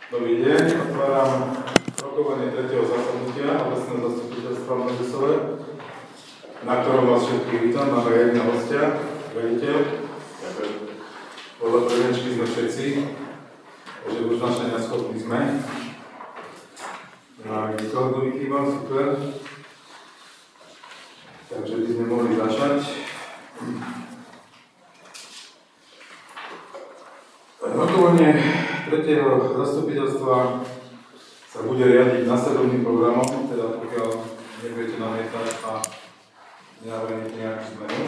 Dobrý deň, otváram rokovanie 3. zasadnutia obecného zastupiteľstva v Mojzesove, na ktorom vás všetkých vítam. Máme jedného hostia, veliteľ. Podľa prevenčky sme všetci, takže už naše neschopní sme. A nikoho to vychýbal, super. Takže by sme mohli začať. Rokovanie 3. zastupiteľstva sa bude riadiť nasledovným programom, teda pokiaľ nebudete namietať a nenavrhnete nejakú zmenu.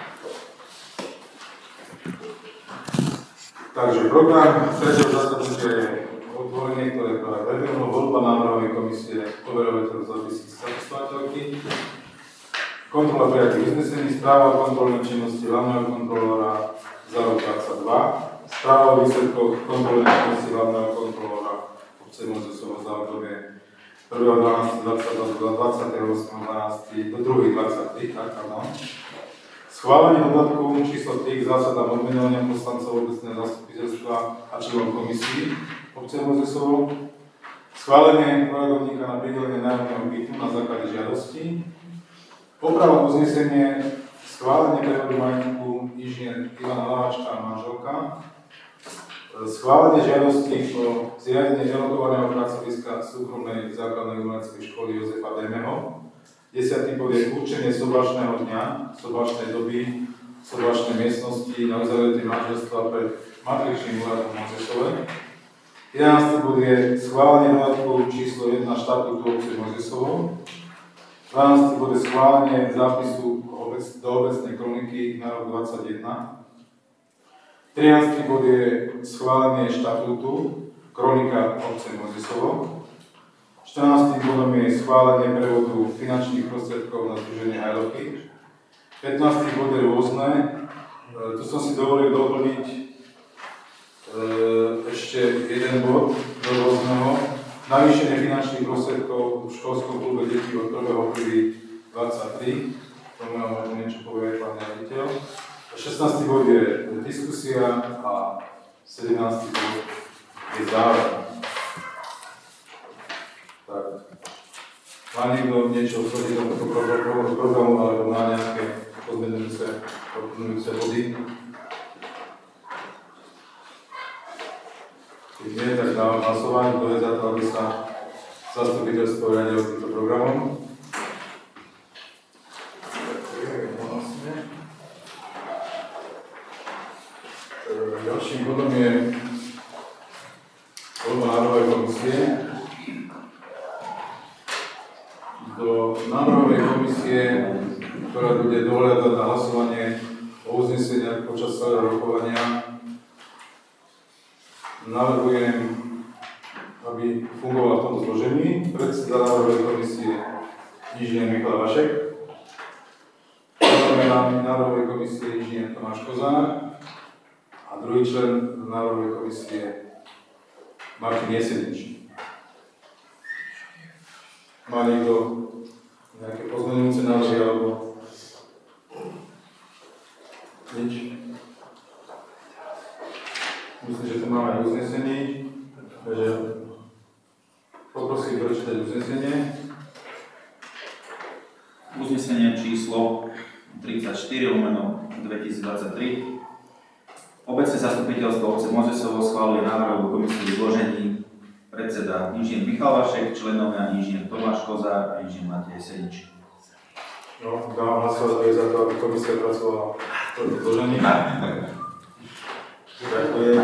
Takže program 3. zasadnutia je otvorenie, ktoré práve prebehlo, voľba návrhovej komisie overovateľov zápisy satisfaktorky, kontrola prijatých uznesení, správa o kontrolnej činnosti hlavného kontrolóra za rok 2022, správa o výsledkoch kontrolnej činnosti hlavného kontrolóra obce Mojzesova za obdobie 1.12.22 do 28.12. do 2.23. Schválenie dodatku číslo 3 k zásadám odmenovania poslancov obecného zastupiteľstva a členov komisí obce Mojzesovo, schválenie poradovníka na pridelenie nájomného bytu na základe žiadosti, oprava uznesenie, schválenie prevodu majetku inžinier Ivana Lavačka a manželka, schválenie žiadosti o zriadenie nelokovaného pracoviska súkromnej základnej umeleckej školy Jozefa Demeho. 10. bod je určenie sobášneho dňa, sobášnej doby, sobášnej miestnosti na uzavretí manželstva pred matričným úradom v Mojzesove. 11. bod je schválenie dodatku číslo 1 štatútu obce Mojzesovo. 12. bod je schválenie zápisu do obecnej kroniky na rok 2021. 13. bod je schválenie štatútu kronika obce Mojzesovo. 14. bodom je schválenie prevodu finančných prostriedkov na združenie Hajlochy. 15. bod je rôzne. Tu som si dovolil doplniť ešte jeden bod do rôzneho. Navýšenie finančných prostriedkov v školskom klube detí od 1.1.23. Tomu vám možno niečo povie pán riaditeľ. 16. bod je diskusia a 17. bod je záver. Tak. Má niekto niečo odsúdiť do tohto programu alebo má nejaké pozmeňujúce body? Keď nie, tak dávam hlasovanie, kto je za to, aby sa zastupiteľstvo riadilo týmto programom. Ďalším bodom je voľba návrhovej komisie. Do návrhovej komisie, ktorá bude dohľadať na hlasovanie o uzneseniach počas celého rokovania, navrhujem, aby fungovala v tomto zložení. Predseda návrhovej komisie inžinier Michal Vašek, člen návrhovej komisie inžinier Tomáš Kozár a druhý člen návrhovej komisie Martin Jesenič. Má niekto nejaké pozmeňujúce návrhy alebo nič? Myslím, že tu máme aj uznesenie, takže poprosím prečítať uznesenie. Uznesenie číslo 34/2023. Obecné zastupiteľstvo obce Mojzesovo schváluje návrhovú komisiu v zložení predseda inžinier Michal Vašek, členovia inžinier Tomáš Kozár a inžinier Matej Senič. No, dávam hlasovať za to, aby komisia pracovala v tomto zložení. Ďakujem.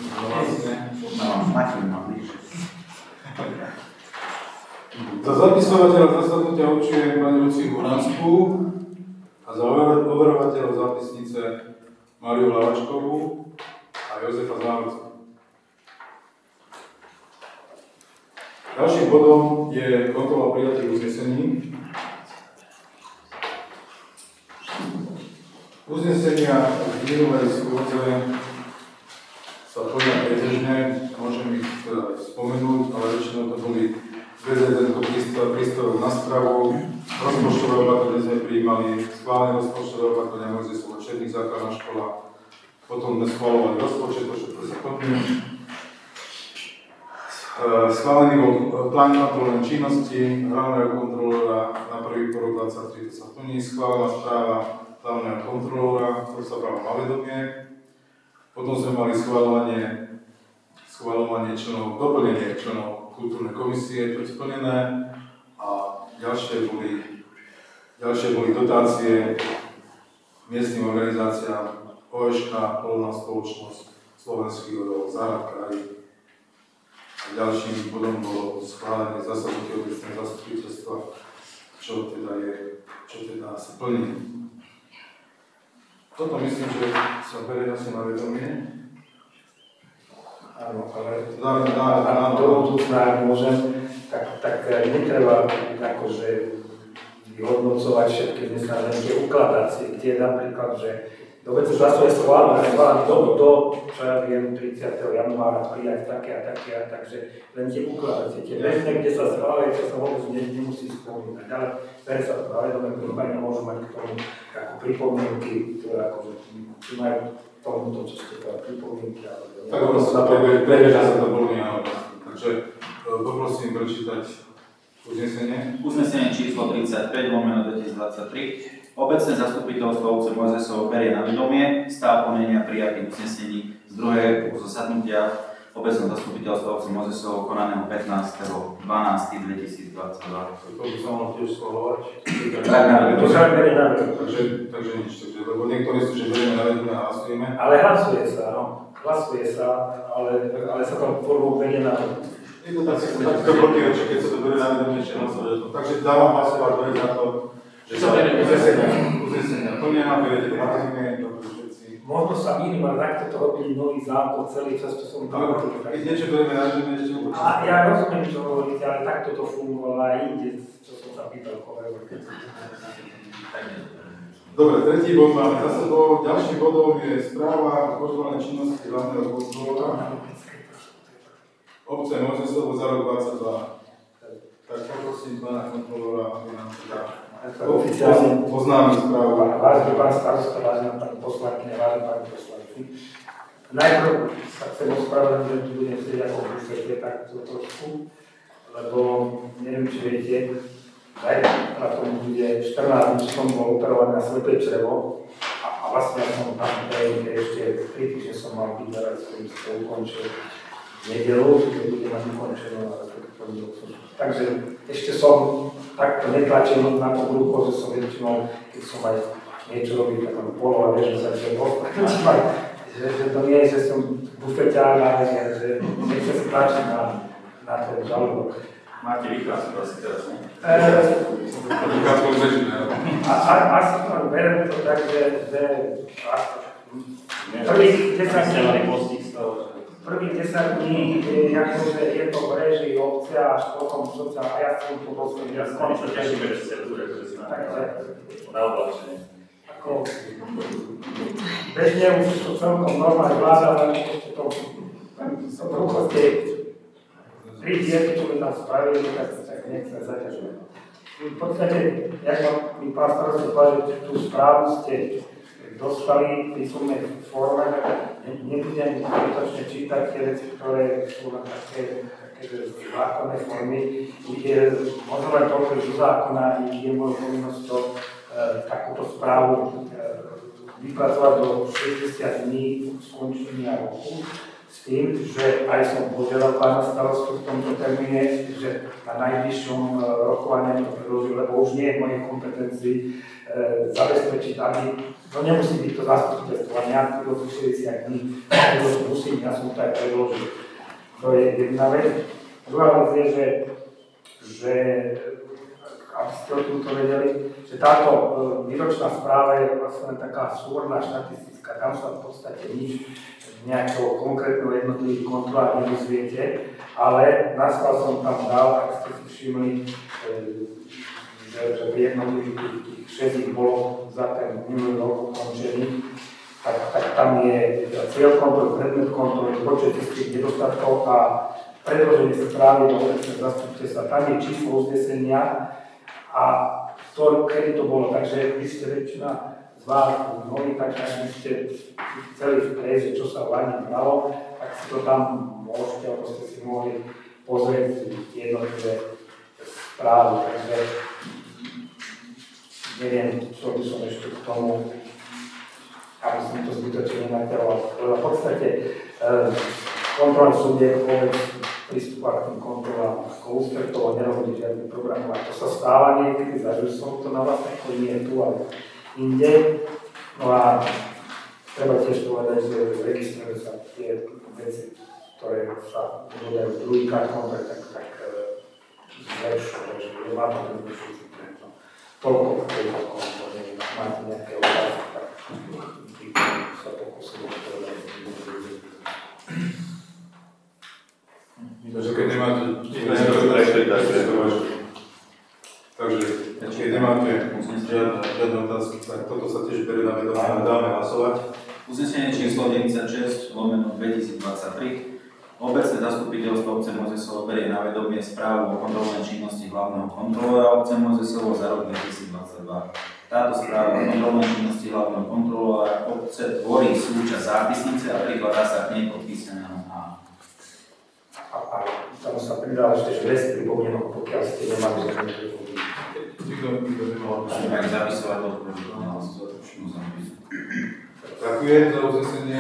Za zapisovateľa zasadnutia určujem pani Luciu Horánsku a za overovateľov zápisnice Máriu Lavačkovú a Jozefa Závodca. Ďalším bodom je kontrola prijatých uznesení. Uznesenia z minulej schôdze sa podľa prebežne, môžem ich teda spomenúť, ale väčšinou to boli VZN prístrojov na spravu, rozpočtové opatrenia sme prijímali, schválenie rozpočtové opatrenia Mojzesova Černých základná škola, potom sme schváľovali rozpočet, to všetko sa plní. Schválený bol plán kontrolnej činnosti hlavného kontrolóra na prvý porok 23, to sa plní. Schválená správa hlavného kontrolóra, to sa bralo na vedomie. Potom sme mali schvaľovanie členov, doplnenie členov kultúrnej komisie, to je splnené. A ďalšie boli dotácie miestnym organizáciám OŠK, Poľná spoločnosť, Slovenský ľudový záhradkári. A ďalším bodom bolo schválenie zasadnutia obecného zastupiteľstva, čo teda sa plní. Toto myslím, že sa berie asi na vedomie. Áno, ale do budúcna, ak môžem, tak netreba akože vyhodnocovať všetky nesnažené ukladácie, kde napríklad, že do veci zase je schválené do, čo ja viem, 30. januára prijať také a takže len tie ukladácie, tie bežné, kde sa schváluje, čo sa vôbec nemusí spomínať, ale ktoré sa to navedomé, prípadne môžu mať k tomu ako pripomienky, ktoré akože majú tomuto, čo ste to pripomienky, ale tak ono sa to bežia sa to boli, áno. Takže poprosím prečítať uznesenie. Uznesenie číslo 35/2023. Obecné zastupiteľstvo obce Mojzesovo berie na vedomie stav plnenia prijatých uznesení z druhého zasadnutia obecného zastupiteľstva obce Mojzesovo konaného 15.12.2022. To by sa malo tiež schvaľovať. Takže nič, lebo niektorí sú, že berieme na vedomie a hlasujeme. Ale hlasuje sa, ale sa tam formou berie na vedomie. Je to takto blokujúče, keď sa to berie na vedomie, ešte hlasovať. Takže dávam hlasovať, to je za to, že sa uznesenia plnia, berete na vedomie, dobre všetci. Možno sa mýlim, ale takto to robí nový zákon, celý čas, čo som tam hovoril. Keď niečo berieme na vedomie, ešte určite. A ja rozumiem, čo hovoríte, ale takto to fungovalo aj inde, čo som sa pýtal kolegov. Dobre, tretí bod máme za sebou. Ďalším bodom je správa o kontrolnej činnosti hlavného kontrolóra obce Mojzesovo za rok 2022. Tak poprosím pána kontrolóra, aby nám Oficiálne oznámil správu. Vážený pán starosta, vážená pani poslankyňa, vážení páni poslanci. Najprv sa chcem ospravedlniť, že tu budem sedieť ako v bufete, tak to trošku, lebo neviem, či viete, na tom bude 14 dní, som bol operovaný na slepé črevo a vlastne ja som tam ešte 3 týždne som mal byť, ale som to ukončil nedelu, keď budem mať ukončenú, ale takže ešte som takto netlačil na tú glukózu, že som väčšinou, keď som aj niečo robil, tak mám polo a vieš, že sa že to nie je, že som bufeťár, ale že nechce sa tlačiť na ten žalúdok. Máte výkaz, asi teraz, ne? Asi to berem to tak, že prvých 10 dní je to v réžii obce a až potom sociálne, a ja som tu vlastne Konečne tešíme, že ste tu, na oblačenie. Bežne už to celkom normálne vláda, ale ešte to rucho tie 3 diety, čo by tam spravili, tak nechcem zaťažovať. V podstate, jak mi pán starosta povedal, že tú správu ste dostali v písomnej forme, nebudem skutočne čítať tie veci, ktoré sú na také zákonné formy. Možno len toľko, že do zákona je môj povinnosťou takúto správu vypracovať do 60 dní skončenia roku. S tým, že aj som požiadal pána starostu v tomto termíne, že na najbližšom rokovaní to predložil, lebo už nie je v mojej kompetencii zabezpečiť, aby to nemusí byť to zastupiteľstvo, ani aktív do 60 dní, to musím, ja som to aj predložil. To je jedna vec. Druhá vec je, že aby ste o tomto vedeli, že táto výročná správa je vlastne taká súhrnná štatistická, tam sa v podstate nič nejakého konkrétneho jednotlivých kontrolách nedozviete, ale naskal som tam dal, ak ste si všimli, že v jednotlivých tých 6 bolo za ten minulý rok ukončený, tak tam je cieľ kontrol, predmet kontroly, počet istých nedostatkov a predloženie správy do obecného zastupiteľstva. Tam je číslo uznesenia a to, kedy to bolo. Takže vy ste väčšina z vás mnohí, takže ak by ste chceli prejsť, čo sa v Lani bralo, tak si to tam môžete, alebo ste si mohli pozrieť jednotlivé správy, takže neviem, čo by som ešte k tomu, aby som to zbytočne nenaťahoval. V podstate kontrolný subjekt vôbec pristúpa k tým kontrolám ako ústretovať, nerobí žiadny program. A to sa stáva niekedy, zažil som to na vlastnej koži, nie tu, ale inde. No a treba tiež povedať, že registrujú sa tie veci, ktoré sa dodajú v druhýkrát kontrakt, tak zlepšujú, že má to ten zlepšujúci trend. Toľko k tejto kontrole, máte nejaké otázky, tak sa pokúsim odpovedať. Takže keď nemáte... Takže keď nemáte žiadne otázky, tak toto sa tiež berie na vedomie a dáme hlasovať. Uznesenie číslo 96/2023. Obecné zastupiteľstvo obce Mozesovo berie na vedomie správu o kontrolnej činnosti hlavného kontrolóra obce Mozesovo za rok 2022. Táto správa o kontrolnej činnosti hlavného kontrolóra obce tvorí súčasť zápisnice a prikladá sa k nej pod písmenom A. A tam sa pridá ešte, že bez pripomienok, pokiaľ ste nemali žiadne pripomienky. Nikto nemal. Ak zapisovať odpoveď. Ďakujem za uznesenie.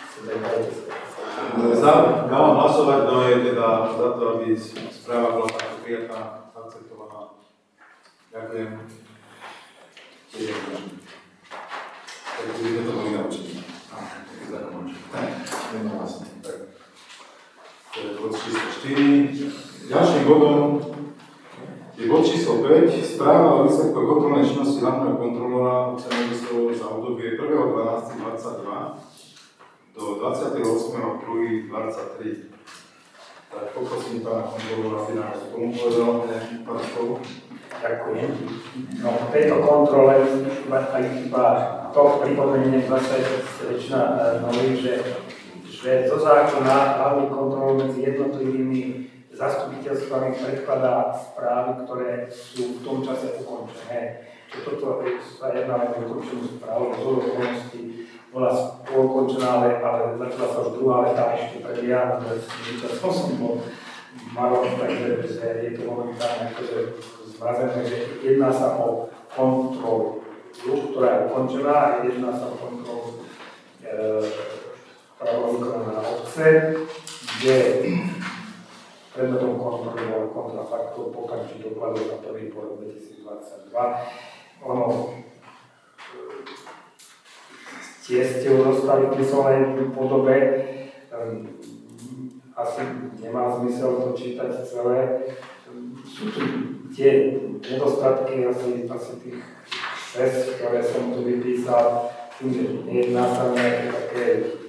Dávam hlasovať, kto je teda za to, aby správa bola takto prijatá, akceptovaná. Ďakujem. Tak by sme to mohli naučiť. Tak. To je bod číslo 4. Ďalším bodom je bod číslo 5. Správa o výsledkoch kontrolnej činnosti hlavného kontrolóra obce Mozesovo za obdobie 1.12.22 do 28.2.23. Tak poprosím pána kontrolóra, aby nám tomu povedal nejaký pár slov. Ďakujem. No, v tejto kontrole iba to pripomeniem zase väčšina nových, že zo zákona hlavný kontrol medzi jednotlivými zastupiteľstvami predkladá správy, ktoré sú v tom čase ukončené. Čiže toto sa jedná o ukončenú správu, z okolností bola ukončená, ale začala sa už druhá veta ešte prebieha, som bol malo, takže je to momentálne akože zmrazené, že jedná sa o kontrolu, ktorá je ukončená a jedná sa o kontrolu vykonaná na obce, kde predmetom kontroly bola kontrola faktúr pokaždý dokladov za prvý pol 2022. Ono tiež ste ho dostali v písomnej podobe, asi nemá zmysel to čítať celé. Sú tu tie nedostatky, asi tých 6, ktoré som tu vypísal, tým, že nejedná sa nejaké také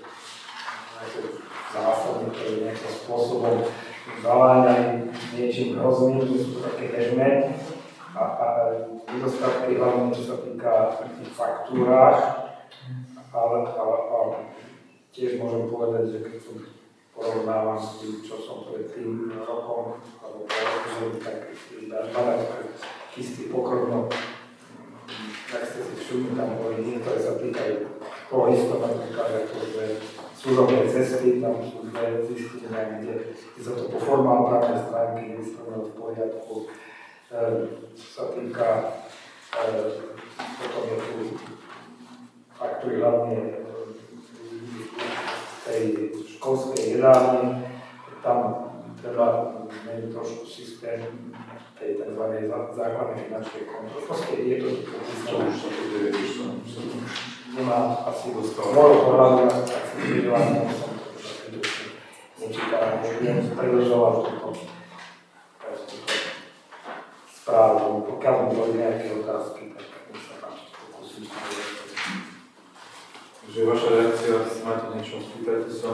zásadne, ktoré nejakým spôsobom zaváňajú niečím hrozným, že sú také bežné. A nedostatky hlavne, čo sa týka tých faktúrách, ale tiež môžem povedať, že keď som porovnávam s tým, čo som pred tým rokom, alebo povedal, tak badať istý pokrok, no, tak ste si všimli, tam boli niektoré sa týkajú toho isto, napríklad, že služobné cesty, tam sú dve zistenia, kde sa to po formálnej stránke vystavilo v poriadku, sa týka, potom je tu faktúry hlavne tej školskej jedálne, tam treba zmeniť trošku systém tej tzv. Základnej finančnej kontroly. Proste je to nemá asi môjho pohľadu, tak si vyželám, som to nečítal, neviem, predlžoval túto správu. Pokiaľ by boli nejaké otázky, tak nech sa páči, pokúsim sa. Takže vaša reakcia, máte niečo, spýtajte sa.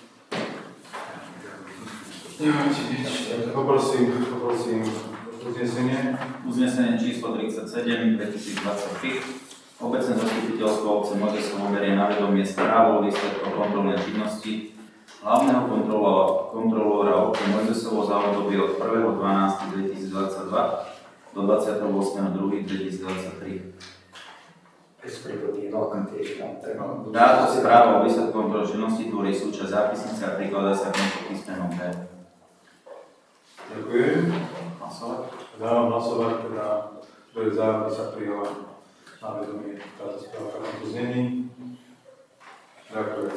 Nemáte nič. Poprosím uznesenie. Uznesenie číslo 37/2023. Obecné zastupiteľstvo obce Mozesovo berie na vedomie správu o výsledkoch kontrolnej činnosti hlavného kontrolóra obce Mozesovo za obdobie od 1.12.2022 do 28.2.2023. Táto správa o výsledkoch kontrolnej činnosti tvorí súčasť zápisnice a prikladá sa k nej písmenom B. Ďakujem. Hlasovať. Dávam hlasovať, teda kto je za, aby sa prijala na vedomie táto správa v takomto znení. Ďakujem.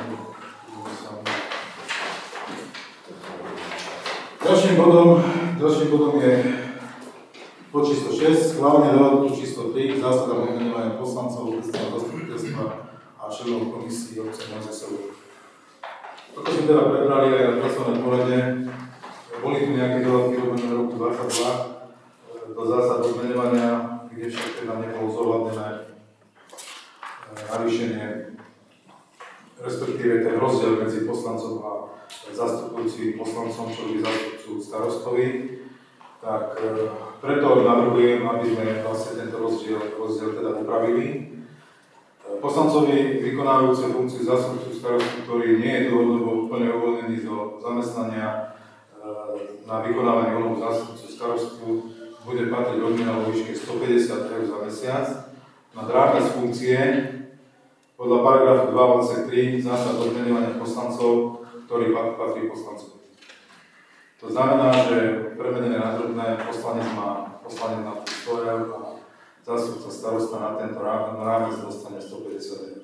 Ďalším bodom je bod číslo 6, schválenie dodatku číslo 3, zásada vymenovania poslancov, obecného zastupiteľstva a členov komisí obce Mojzesovej. Ako sme teda prebrali aj na pracovnom porade, boli tu nejaké dodatky robené v roku 2022 do zásad odmeňovania, kde však teda nebolo zohľadnené navýšenie, respektíve ten rozdiel medzi poslancom a zastupujúcim poslancom, čo by zastupcu starostovi. Tak preto navrhujem, aby sme vlastne tento rozdiel teda upravili. Poslancovi vykonávajúce funkciu zastupcu starostu, ktorý nie je dlhodobo úplne uvoľnený zo zamestnania na vykonávanie úlohu zástupcu starostu, bude patriť odmena vo výške 150 eur za mesiac. Na rámec funkcie podľa paragrafu 2 zásad odmeňovania poslancov, ktorý patrí poslancovi. To znamená, že premenené na drobné poslanec má 100 eur a zástupca starosta na tento rámec dostane 150 eur.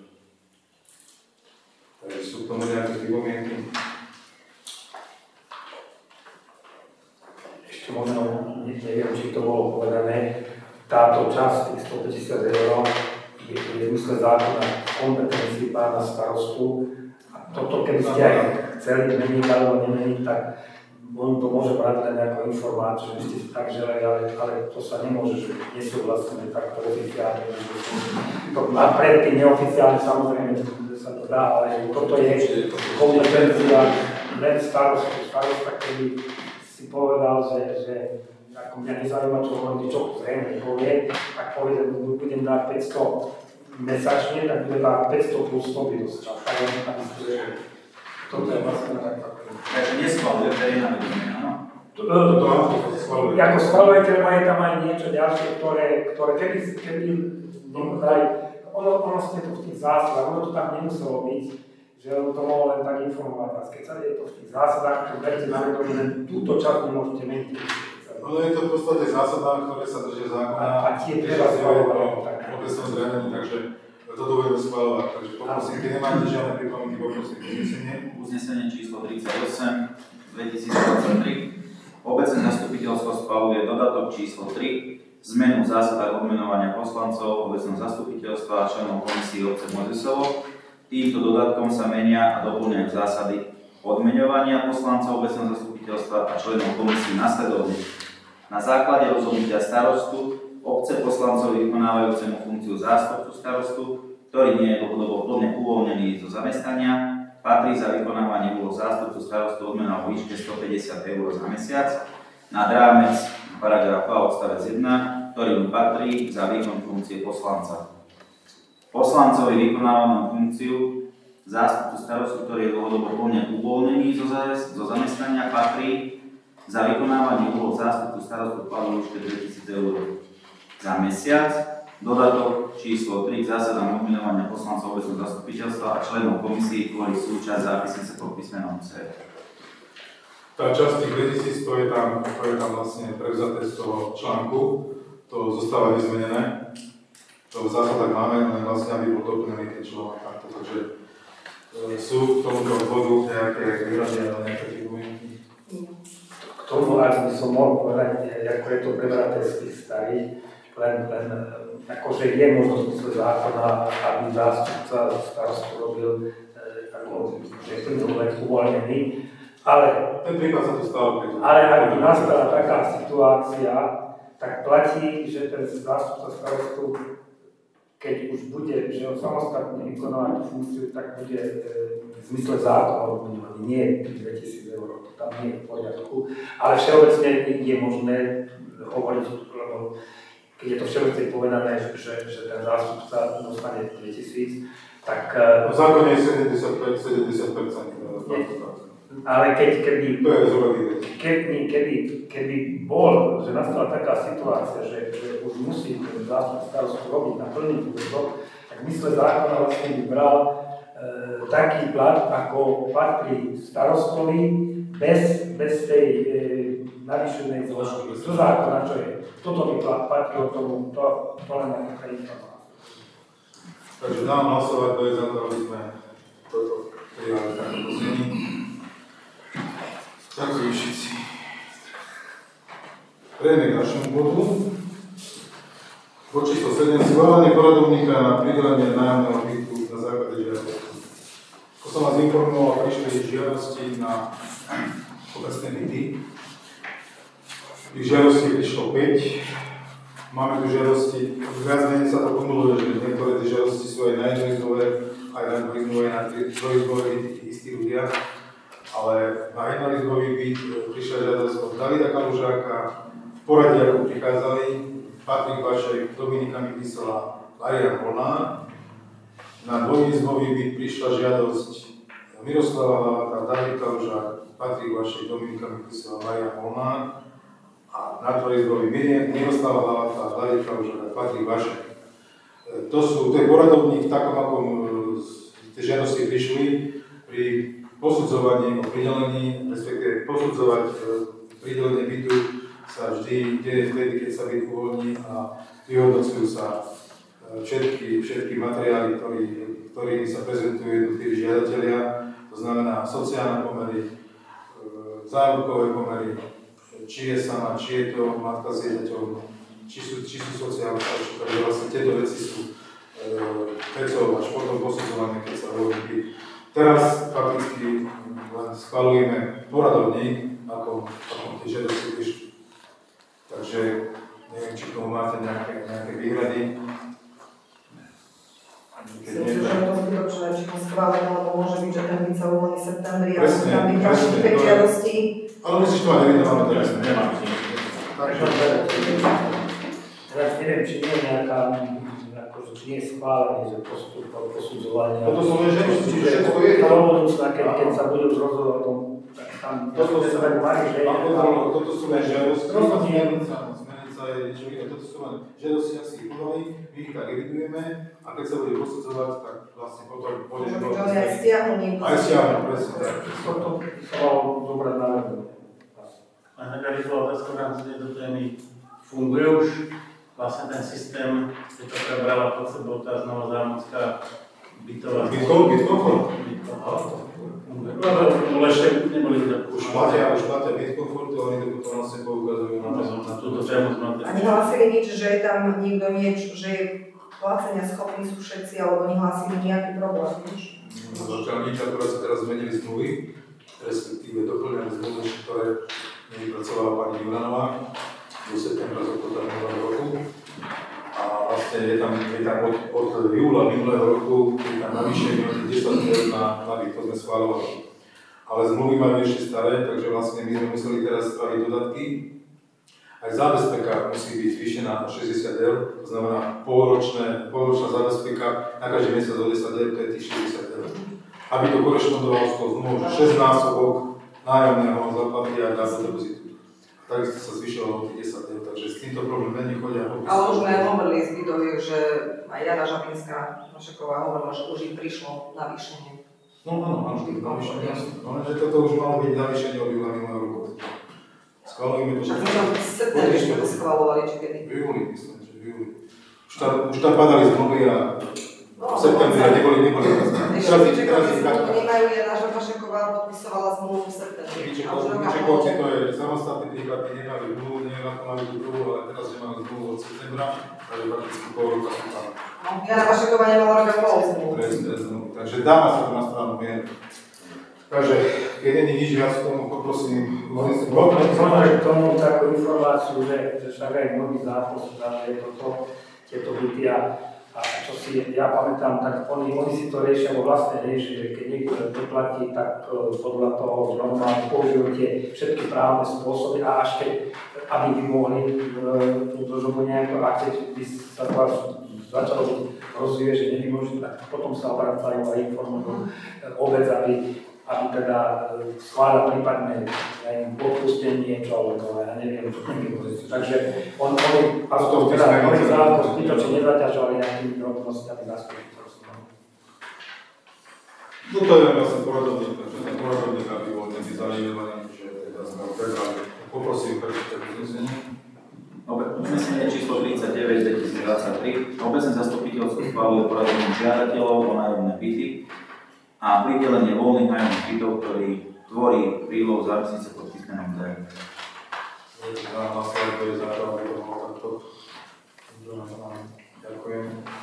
Takže sú k tomu nejaké pripomienky? Ešte možno, neviem, či to bolo povedané, táto časť tých 150 eur je v zmysle zákona kompetencii pána starostu. A toto, keby ste aj chceli meniť alebo nemeniť, tak on to môže brať len ako informáciu, že ste si tak želeli, ale to sa nemôže, že nesúhlasíme takto oficiálne. A predtým neoficiálne samozrejme sa to dá, ale toto je kompetencia len starosta, ktorý si povedal, že ako mňa nezaujíma, čo hovorí, čo zrejme povie, tak povie, že budem dať 500 mesačne, tak bude dať 500 plus 100 by dostal. Toto je vlastne tak. Takže neschvaluje verejná vedomie, áno? Ako schvalujete, lebo je tam aj niečo ďalšie, ktoré keby ono ste to v tých zásadách, ono to tam nemuselo byť, že to mohlo len tak informovať vás. Keď sa je to v tých zásadách, to berte na vedomie, len túto časť nemôžete meniť. No je to v podstate zásada, ktoré sa držia zákona. A tie treba schvalovať. Obecnom zriadení, takže toto budeme schvalovať. Takže poprosím, keď nemáte žiadne pripomienky, poprosím uznesenie. Uznesenie číslo 38 2023. Obecné zastupiteľstvo schvaľuje dodatok číslo 3, zmenu v zásadách odmenovania poslancov obecného zastupiteľstva a členov komisí obce Mojzesovo. Týmto dodatkom sa menia a doplňajú zásady odmeňovania poslancov obecného zastupiteľstva a členov komisí nasledovne. Na základe rozhodnutia starostu obce poslancovi vykonávajúcemu funkciu zástupcu starostu, ktorý nie je dlhodobo plne uvoľnený zo zamestnania, patrí za vykonávanie úloh zástupcu starostu odmena vo výške 150 eur za mesiac nad rámec paragrafu 2 odstavec 1, ktorý mu patrí za výkon funkcie poslanca. Poslancovi vykonávanú funkciu zástupcu starostu, ktorý je dlhodobo plne uvoľnený zo zamestnania, patrí za vykonávanie úloh zástupcu starostu v výške 2000 eur za mesiac. Dodatok číslo 3 k zásadám odmeňovania poslancov obecného zastupiteľstva a členov komisí tvorí súčasť zápisnice pod písmenom C. Tá časť tých 2000, to je tam vlastne prevzaté z toho článku, to zostáva nezmenené. To v zásadách máme, len vlastne aby bol doplnený ten článok takto, takže sú k tomuto odvodu nejaké výrazné alebo nejaké pripomienky. K tomu, ak by som mohol povedať, ako je to prebraté z tých starých, len akože je možnosť v zmysle zákona, aby zástupca starostu robil ako, že je len uvoľnený, ale ten prípad sa tu stalo. Ale ak by nastala taká situácia, tak platí, že ten zástupca starostu, keď už bude, že on samostatne vykonávať funkciu, tak bude v zmysle zákona odmeňovaný, nie 2000 eur, to tam nie je v poriadku, ale všeobecne je možné hovoriť, lebo keď je to všeobecne povedané, že ten zástupca dostane 2000, tak... V zákone je 70%. Ale keby bol, že nastala taká situácia, že už musí ten zástupca starostu robiť na plný úvezok, tak v zmysle zákona vlastne by bral taký plat, ako patrí starostovi, bez tej navýšenej zložky. Zo zákona, čo je. Toto mi patrí o tomu, to len nejaká informácia. Takže dám hlasovať, to je za to, aby sme toto prijali takéto znení. Ďakujem všetci. Prejdeme k ďalšiemu bodu. Bod číslo 7. Schválenie poradovníka na pridelenie nájomného bytu na základe žiadosti. Ako som vás informoval, prišli žiadosti na obecné byty. Tých žiadostí prišlo 5. Máme tu žiadosti, viac menej sa to kumuluje, že niektoré tie žiadosti sú aj na jednoizbové, aj na dvojizbové, na trojizbové byty tí istí ľudia. Ale na jednoizbový byt prišla žiadosť od Davida Kalužáka, v poradí, ako prichádzali, Patrik Vašek, Dominika Mikysela, Marian Molnár. Na dvojizbový byt prišla žiadosť Miroslava Hlávata, David Kalužák, Patrik Vašek, Dominika Mikysela, Marian Molnár. A na trojizbový Miroslava Hlávata, David Kalužák a Patrik Vašek. To je poradovník v takom, ako tie žiadosti prišli pri posudzovaní o pridelení, respektíve posudzovať pridelenie bytu sa vždy deje vtedy, keď sa byt uvoľní a vyhodnocujú sa všetky materiály, ktorými sa prezentujú jednotliví žiadatelia, to znamená sociálne pomery, zárukové pomery, či je sama, či je to matka s dieťaťom, či sú sociálne, takže vlastne tieto veci sú vecou až potom posudzované, keď sa uvoľní byt. Teraz fakticky len schvaľujeme poradovník, ako tie žiadosti prišli. Takže neviem, či k tomu máte nejaké výhrady. Myslím, že je to zbytočné, či to schválené, lebo môže byť, že ten byt sa uvoľní v septembri a tam byť ďalších 5 žiadostí. Ale musíš to mať evidované teraz. Nemám. Teraz neviem, či nie je nejaká, či nie je schválený, že postup posudzovania. Toto sú len žiadosti, čiže všetko je. Keď sa budú rozhodovať o tom, tak tam Toto sa tak mali, že toto sú len žiadosti. Smernica je niečo iné. Toto sú len žiadosti, ak si ich podali, my ich tak evidujeme a keď sa bude posudzovať, tak vlastne potom Môže byť to aj stiahnutie. Aj stiahnutie, presne. toto sa malo zobrať na vedomie. A taká rýchla otázka v rámci tejto témy. Funguje už vlastne ten systém, keď to prebrala pod sebou tá znova zámocká bytová Bytkomfort. No ešte neboli tak Už platia Bytkomfortu, oni to potom vlastne poukazujú na túto tému sme. A nehlásili nič, že je tam niekto že je plácenia schopní sú všetci, alebo nehlásili nejaký problém, vieš? Zatiaľ nič, akorát sa teraz zmenili zmluvy, respektíve doplnené zmluvy, ktoré nevypracovala pani Juranová do septembra tohto roku. A vlastne je tam od júla minulého roku je tam navýšenie od 10 eur na byt, to sme schváľovali. Ale zmluvy majú ešte staré, takže vlastne my sme museli teraz spraviť dodatky. Aj zábezpeka musí byť zvýšená na 60 eur, to znamená pôročná zábezpeka na každý mesiac o 10 eur, to je tých 60 eur. Aby to korešpondovalo s tou zmluvou, že 6 násobok nájomného zaplatí aj na depozitu. Takisto sa zvyšovalo o tých 10 eur, takže s týmto problém není chodia popisovať. Ale už sme hovorili z Bidovi, že aj Jana Žapinská Mašeková hovorila, že už im prišlo navýšenie. No áno, navýšenie, jasné. No lenže toto už malo byť navýšenie od júla minulého roku. Schvaľujeme to, že... Však my tam v septembri sme to schvaľovali, či kedy? V júli, myslím, že v júli. Už tam padali zmluvy a v septembri a neboli. Ešte zmluvu nemajú, Jana Žapašeková podpisovala zmluvu v septembri. Vyčekovci to je samostatný príklad, keď nemajú zmluvu, neviem ako majú tú druhú, ale teraz nemajú zmluvu od septembra, takže prakticky pol roka sú tam. Jana Žapašeková nemala rok a pol zmluvu. Takže dáva sa to na stranu mieru. Takže, keď nie je nič viac k tomu, poprosím, Možno k tomu takú informáciu, že však aj nový zákon je tieto byty a čo si ja pamätám, tak oni si to riešia vo vlastnej rieši, že keď niekto neplatí, tak podľa toho normálne použijú tie všetky právne spôsoby a až keď, aby by mohli tú dlžobu nejako, a keď by sa to začalo rozvíjať, že nevymôžu, tak potom sa obracajú a informujú obec, aby teda schválil prípadne odpustenie niečo, alebo ja neviem, čo neviem. Takže oni aspoň teda nový zákon zbytočne nezaťažovali nejakými drobnostiami na spoločnosti. No to je vlastne poradovník, takže ten poradovník, aby bol nejaký zaujímavý. Poprosím prečítať uznesenie. Uznesenie číslo 39 2023. Obecné zastupiteľstvo schvaľuje poradenie žiadateľov o nájomné byty a pridelenie voľných nájomných bytov, ktorý tvorí prílohu zápisnice pod písmenom D. Za hlasovať, to je základ, aby to bolo takto. Ďakujem.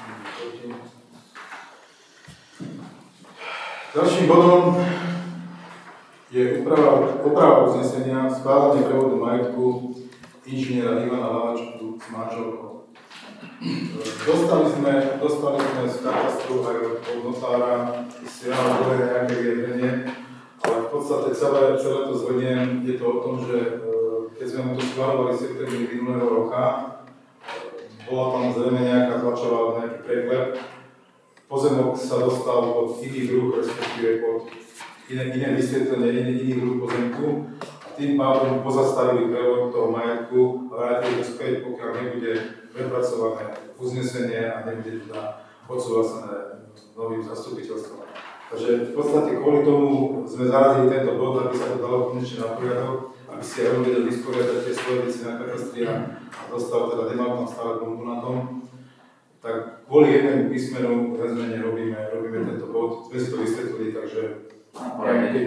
Ďalším bodom je oprava uznesenia schválenie prevodu majetku inžiniera Ivana Hlavačku s manželkou. Dostali sme z katastru aj od notára siaľ dole nejaké vyjadrenie, ale v podstate celé to zhrniem, je to o tom, že keď sme mu to schváľovali v septembri minulého roka, bola tam zrejme nejaká tlačová, nejaký preklep. Pozemok sa dostal pod iný druh, respektíve pod iné vysvetlenie, iný druh pozemku. Tým pádom pozastavili prevod toho majetku a vrátili to späť, pokiaľ nebude prepracované uznesenie a nebude teda odsúhlasené novým zastupiteľstvom. Takže v podstate kvôli tomu sme zaradili tento bod, aby sa to dalo konečne na poriadok, aby si aj on vedel vysporiadať tie svoje veci na katastri a dostal teda nemal tam stále bombu na tom. Tak kvôli jednému písmenu v zmene robíme tento bod, sme si to vysvetlili, takže keď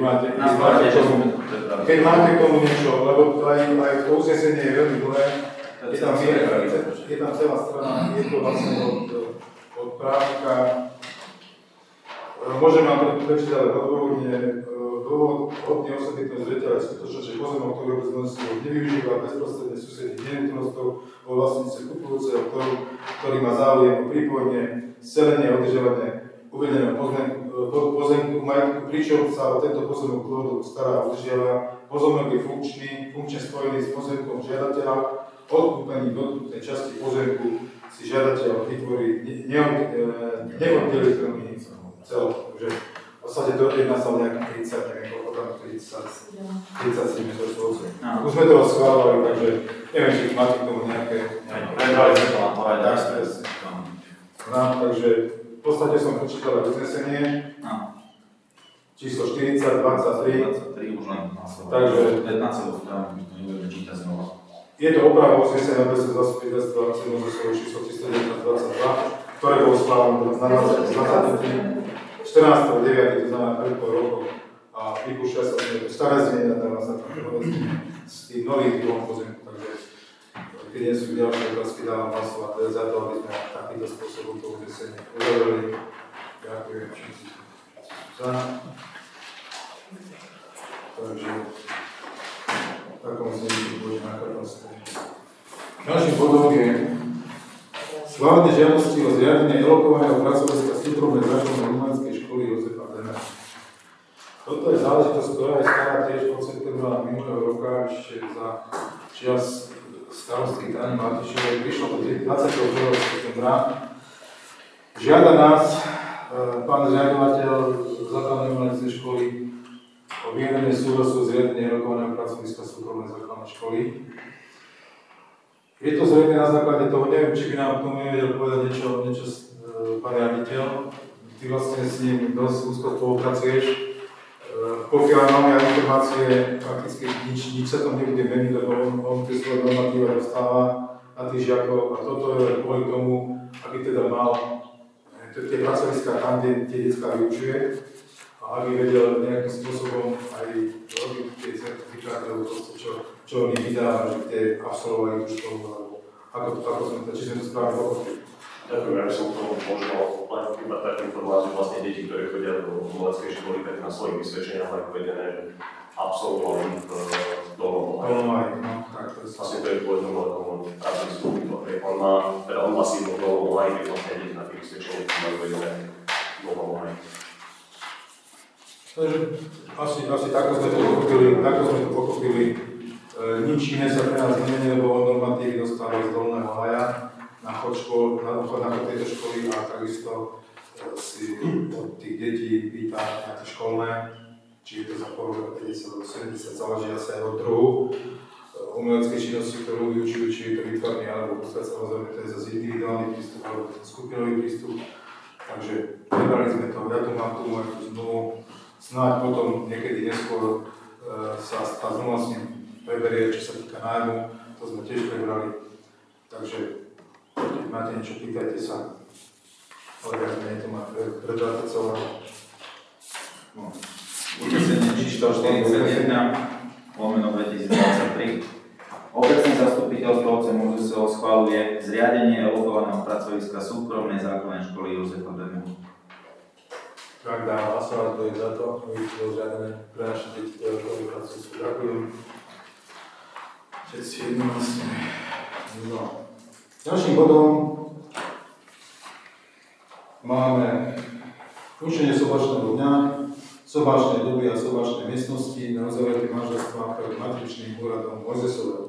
máte k tomu niečo, lebo aj to uznesenie je veľmi dlhé, je tam celá strana, je to vlastne od právnika. Môžem vám prečítať odôvodne, dôvod hodný osobitného zreteľa je skutočne, že pozemok, ktorý obecnosť nevyužíva bezprostredne susedných nehnuteľností vo vlastníctve kupujúceho, ktorý má záujem o pripojenie, scelenie a udržiavanie uvedeného pozemku majetku, pričom sa o tento pozemok pôvodu stará a udržiava. Pozemok je funkčne spojený s pozemkom žiadateľa. Odkúpením dotknutej časti pozemku si žiadateľ vytvorí neoddeliteľný celok. Takže v podstate to jedná sa o nejakých 30, neviem koľko tam, 37 metrov. Už sme to schváľovali, takže neviem, či máte k tomu nejaké... Takže v podstate som prečítal uznesenie. Číslo 40, 23. 23 už len hlasovať. Takže... Na celú stranu, my to nebudeme čítať znova. Je to oprava uznesenia bez zastupiteľstva číslo 322, ktoré bolo schválené na 14.9., to znamená pred pol rokov, a vypúšťa sa staré znenia, dáva sa tam s tým novým druhom pozemku, takže keď nie sú ďalšie otázky, dávam hlasovať, to je za to, aby sme takýmto spôsobom to uznesenie uzavreli. Ďakujem všetci za. Takže v takom znení bude na katastre. Ďalším bodom je schválenie žiadosti o zriadenie elokovaného pracoviska súkromnej základnej umeleckej školy Jozefa Demera. Toto je záležitosť, ktorá je stará tiež od septembra minulého roka, ešte za čas starostky Tani Matišovej. Prišlo to 21. septembra. Žiada nás pán riadovateľ základnej umeleckej školy o vyjadrenie súhlasu zriadenie elokovaného pracoviska súkromnej základnej školy. Je to zrejme na základe toho, neviem, či by nám k tomu nevedel povedať niečo pán riaditeľ. Ty vlastne s ním dosť úzko spolupracuješ. Pokiaľ máme informácie, prakticky nič sa tam nebude meniť, lebo on tie svoje normatíva dostáva na tých žiakov a toto je kvôli tomu, aby teda mal tie pracoviská tam, kde tie detská vyučuje a aby vedel nejakým spôsobom aj robiť tie certifikáty, čo oni vydáva, že kde absolvovali tú školu, alebo ako sme to, či sme to správne pochopili. Ďakujem, ja by som k tomu možno len iba takú informáciu, vlastne deti, ktoré chodia do umeleckej školy, tak na svojich vysvedčeniach majú uvedené, že absolvovali v Dolomaj. No, tak to je Vlastne to je kvôli tomu, lebo on práci vstúpil. On má sídlo v Dolomaj, keď vlastne deti na tých vysvedčeniach majú uvedené Dolomaj. Takže asi takto sme to pochopili. Nič iné sa pre nás nemenilo, lebo normatívy dostávajú z Dolného Haja na chod na tejto školy a takisto si od tých detí pýta nejaké školné, či je to za pol roka 50 alebo 70, záleží asi aj od druhu umeleckej činnosti, ktorú vyučujú, či je to výtvarný alebo podstate samozrejme to je zase individuálny prístup alebo skupinový prístup. Takže prebrali sme to, ja tu mám tú moju zmluvu, snáď potom niekedy neskôr sa tá zmluva s ním preberie, čo sa týka nájmu, to sme tiež prebrali. Takže keď máte niečo, pýtajte sa. Ale viac menej to má prebrať celé. No. Uznesenie číslo 41/2023. Obecné zastupiteľstvo obce Mojžisovo schvaľuje zriadenie alokovaného pracoviska súkromnej základnej školy Jozefa Demeho. Tak dá hlasovať, kto je za to, aby bolo zriadené pre naše deti do pracovisku. Ďakujem. Všetci jednohlasne. No. Ďalším bodom máme určenie sobačného dňa, sobášnej doby a sobášnej miestnosti na uzavretí manželstva pred matričným úradom Mojzesového.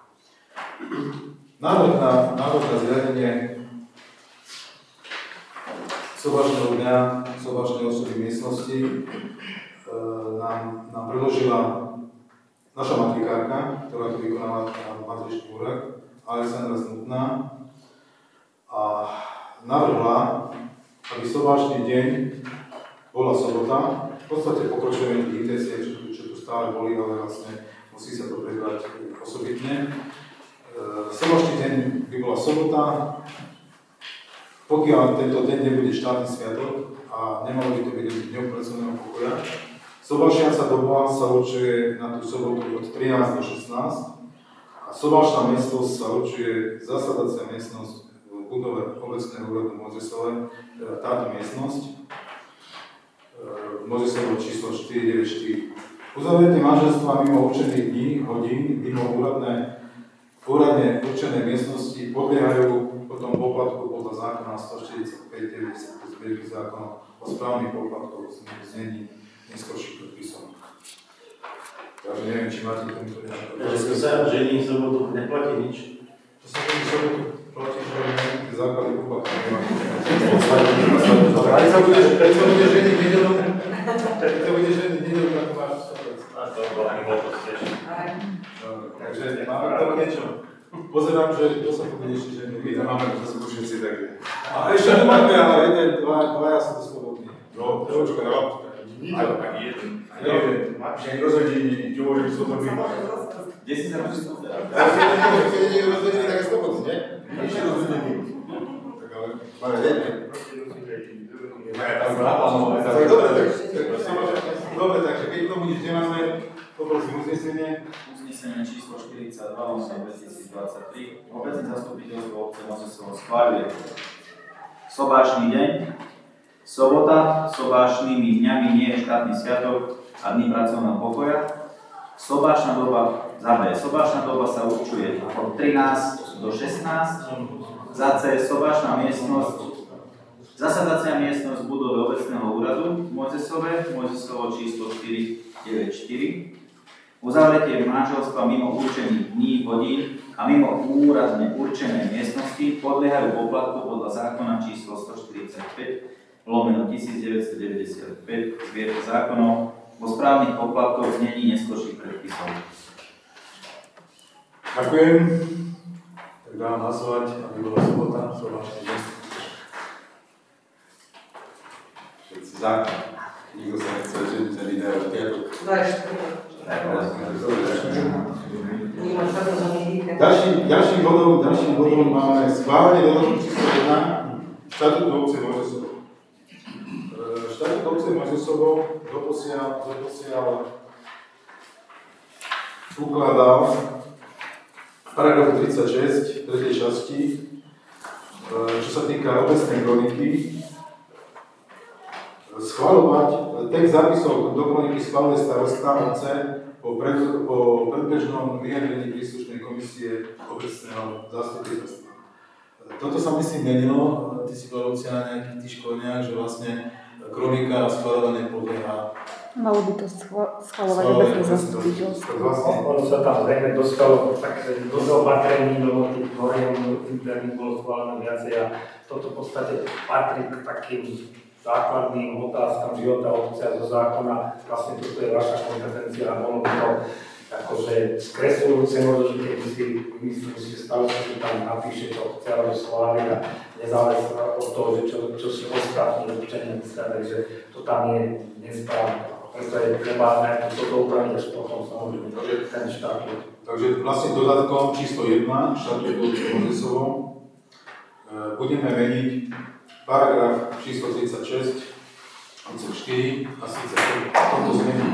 Návrh na zriadenie sobášneho dňa, sobášnej osoby miestnosti nám predložila naša matrikárka, ktorá tu vykonáva matričný úrad, Alexandra Smutná, a navrhla, aby sobášny deň bola sobota. V podstate pokračujeme tých intencie, čo tu stále boli, ale vlastne musí sa to prebrať osobitne. Sobášny deň by bola sobota, pokiaľ tento deň nebude štátny sviatok a nemalo by to byť dňom pracovného pokoja. Sobášiaca doba sa určuje na tú sobotu od 13 do 16 a sobášna miestnosť sa určuje zasadacia miestnosť v budove obecného úradu Mojzesove, teda táto miestnosť. Mojzesovo číslo 494. Uzavretie manželstva mimo určených dní, hodín, mimo úradne určené miestnosti podliehajú potom poplatku podľa zákona 145/90 zbierky zákona o správnych poplatkoch v znení neskorších predpisov. Takže neviem, či máte tomuto nejaké. Keď sa žení v sobotu, neplatí nič. To sa žení v sobotu platí, že nejaké základy poplatkov nemáte. Keď sa bude ženiť nedeľom, tak máš 100%. A to bolo ani bolo to tiež. Takže máme k tomu niečo. Pozerám, že kto sa tu bude ešte ženiť. My tam máme zase všetci také. A ešte tu máme, ale dvaja sú to slobodní. No, trošku, no. Ani jeden. Že rozhodí, čo môže byť slobodný. Kde si sa môžeš pozerať? Keď nie je rozhodený, tak je slobodný, nie? Ešte rozhodený. Tak ale, máme jedne. Dobre, takže keď tomu nič nemáme, poprosím uznesenie. Uznesenie číslo 42/2023. Obecné zastupiteľstvo obce Mojžisovo schvaľuje sobášny deň. Sobota sobášnymi dňami nie je štátny sviatok a dní pracovného pokoja. Sobášna doba za B. Sobášna doba sa určuje od 13 do 16. Za C. Sobášna miestnosť, zasadacia miestnosť v budove obecného úradu Mojzesove, Mojzesovo číslo 494. Uzavretie manželstva mimo určených dní, hodín a mimo úradne určenej miestnosti podliehajú poplatku podľa zákona číslo 145/1995 zbierky zákonov o správnych poplatkoch znení neskorších predpisov. Ďakujem. Tak dám hlasovať, aby bola sobota, sobášny deň. Všetci za. Nikto sa nechce ženiť za video v piatok. Ďalším bodom máme schválenie dodatku číslo 1 štatút obce Mojžisovo. Štatút obce Mojžisovo doposiaľ ukladal v paragrafu 36 tretej časti, čo sa týka obecnej kroniky, schvaľovať text zápisov do kroniky schvaľuje starosta obce po predbežnom vyjadrení príslušnej komisie obecného zastupiteľstva. Toto sa myslím menilo, ty si povedal Luciana nejakých tých školeniach, že vlastne kronika a schvaľovanie podlieha. Malo by to schvaľovať obecné zastupiteľstvo. Ono sa tam zrejme dostalo také dosť opatrení, lebo tých noriem interných bolo schválené viacej a toto v podstate patrí k takým základným otázkam života obce a zo zákona. Vlastne toto je vaša kompetencia a bolo by to akože skresľujúce možno, že keď myslím, že stále sa tu tam napíše, čo chce alebo schváli a nezáleží od toho, že čo si ostatní občania myslia, takže to tam je nesprávne. preto je treba nejakým toto upraviť až potom samozrejme ten štatút. Takže vlastne dodatkom číslo 1 štatút obce Mozesovo budeme meniť paragraf číslo 36 odsek 4 a síce v tomto znení.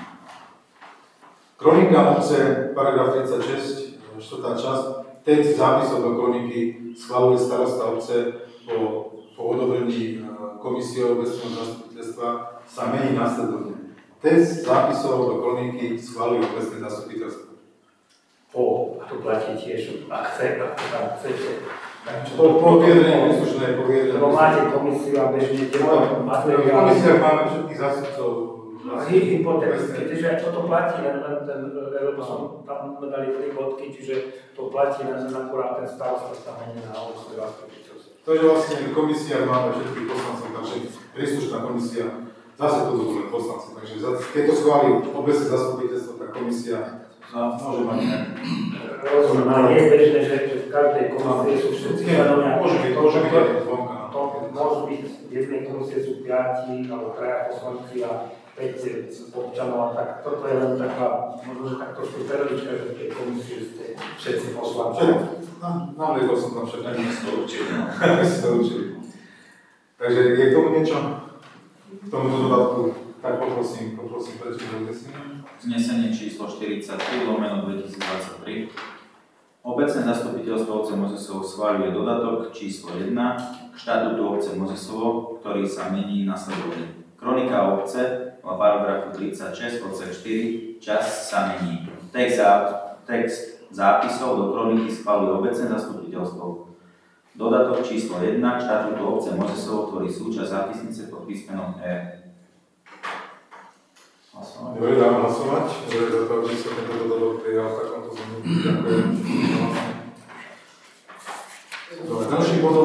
Kronika obce, paragraf 36, 4. časť, text zápisov do kroniky schvaľuje starosta obce po odobrení komisiou obecného zastupiteľstva sa mení následovne. Text zápisov do kroniky schvaľuje obecné zastupiteľstvo. A to platí tiež, ak chcete. Poviedrenie, príslušné poviedrenie. Lebo máte komisiu a bežne tieto V materiály. komisiách máme všetkých zástupcov. Hypotetické, čiže toto platí len ten, lebo som tam dali 3 bodky, čiže to platí len akurát ten starosta sa mení na obecné zastupiteľstvo. To je vlastne v komisiách máme všetkých poslancov, takže príslušná komisia, zase to budú len poslanci, takže keď to schváli obecné zastupiteľstvo, tak komisia môže mať nejaké. Rozumiem, ale je bežné, že v každej komisie sú všetci členovia. Môže byť aj zvonka. Môžu byť v jednej komisie sú 5 alebo 3 poslanci a 5 občanov, tak toto je len taká, možno, že tak trošku perlička, že v tej komisii ste všetci poslanci. Navliekol som tam všetko. Tak sme si to určili. Si to určili. Takže je k tomu niečo? K tomuto dodatku? Tak poprosím prečítať uznesenie. Znesenie číslo 43/2023. Obecné zastupiteľstvo obce Mozesovo schváľuje dodatok číslo 1 k štatútu obce Mozesovo, ktorý sa mení nasledovne. Kronika obce v paragrafu 36 odsek 4 časť sa mení. Text zápisov do kroniky schváľuje obecné zastupiteľstvo. Dodatok číslo 1 k štatútu obce Mozesovo tvorí súčasť zápisnice pod písmenom E. Dobre, dáme hlasovať. Dobre, za to, že sa tento dodatok prijal v takomto znení. Ďakujem. Dobre, ďalším bodom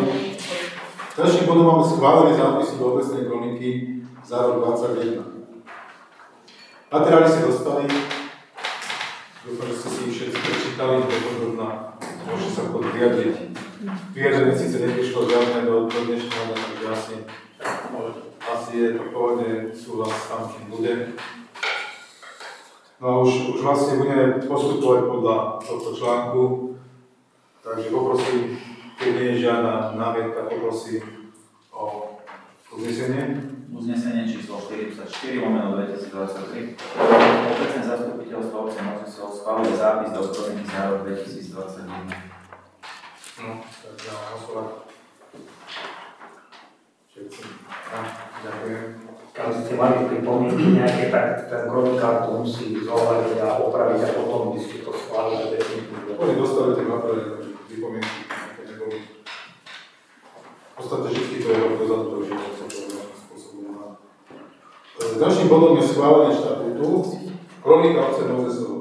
máme schválené zápisy do obecnej kroniky za rok 2021. Materiály ste dostali. Dúfam, že ste si ich všetci prečítali, dopodrobná. Môžete sa potom vyjadriť. Vyjadrenie síce neprišlo žiadne do dnešného, takže asi je to pôvodne súhlas tam, kým bude. No a už vlastne budeme postupovať podľa tohto článku, takže poprosím, keď nie je žiadna námietka, poprosím o uznesenie. Uznesenie číslo 44/2023. Obecné zastupiteľstvo obce Mozesovo schváľuje zápis do kroniky za rok 2021. No, tak dáme hlasovať. Všetci. Ďakujem. Keď ste mali pripomienky nejaké, tak ten kronikár to musí zohľadiť a opraviť a potom by ste to schválili definitívne. Oni dostali tie materiály, takže pripomienky, keď neboli. V podstate všetky to je rok dozadu, takže sa to nejakým spôsobom nemá. Ďalším bodom je schválenie štatútu kronika obce Mozesovo.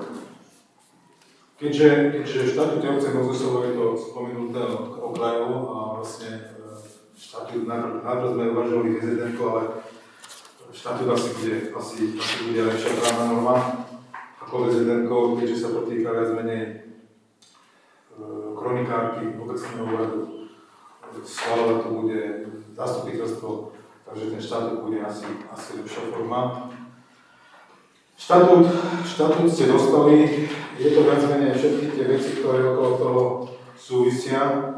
Keďže štatút obce Mozesovo je to spomenuté okrajovo a vlastne štatút najprv sme uvažovali VZN-ko, ale štatút asi bude lepšia právna norma ako VZN-ko, keďže sa to týka viac menej kronikárky obecného úradu. Schváľovať to bude zastupiteľstvo, takže ten štatút bude asi lepšia forma. Štatút ste dostali, je to viac menej všetky tie veci, ktoré okolo toho súvisia.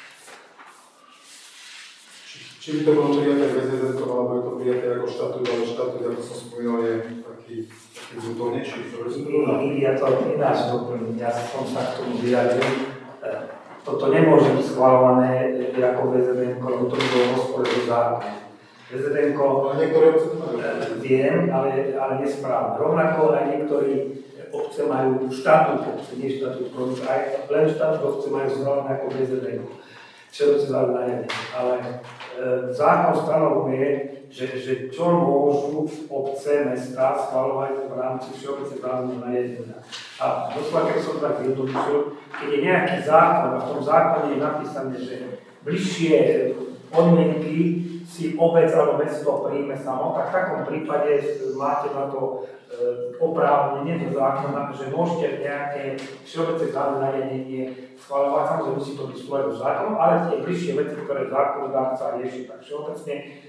Či by to bolo prijaté VZN, alebo je to prijaté ako štatút, ale štatút, ako som spomínal, je taký zútovnejší. Ja to ináč doplním, ja som sa k tomu vyjadril. Toto nemôže byť schváľované ako VZN, lebo to by bolo rozpore do zákona. VZN-ko viem, ale nesprávne. Rovnako aj niektorí obce majú štatút obce, nie štatút kronika, aj len štatút obce majú schváľované ako VZN. Všeobecne zároveň, ale zákon stanovuje, že čo môžu obce, mestá schvaľovať v rámci všeobecne zároveň nariadenia. A doslova, keď som tak zjednodušil, keď je nejaký zákon a v tom zákone je napísané, že bližšie podmienky si obec alebo mesto príjme samo, tak v takom prípade máte na to oprávnenie do zákona, že môžete nejaké všeobecné zároveň nariadenie schvaľovať, samozrejme musí to byť súladu s zákonom, ale tie bližšie veci, ktoré zákonodárca rieši tak všeobecne,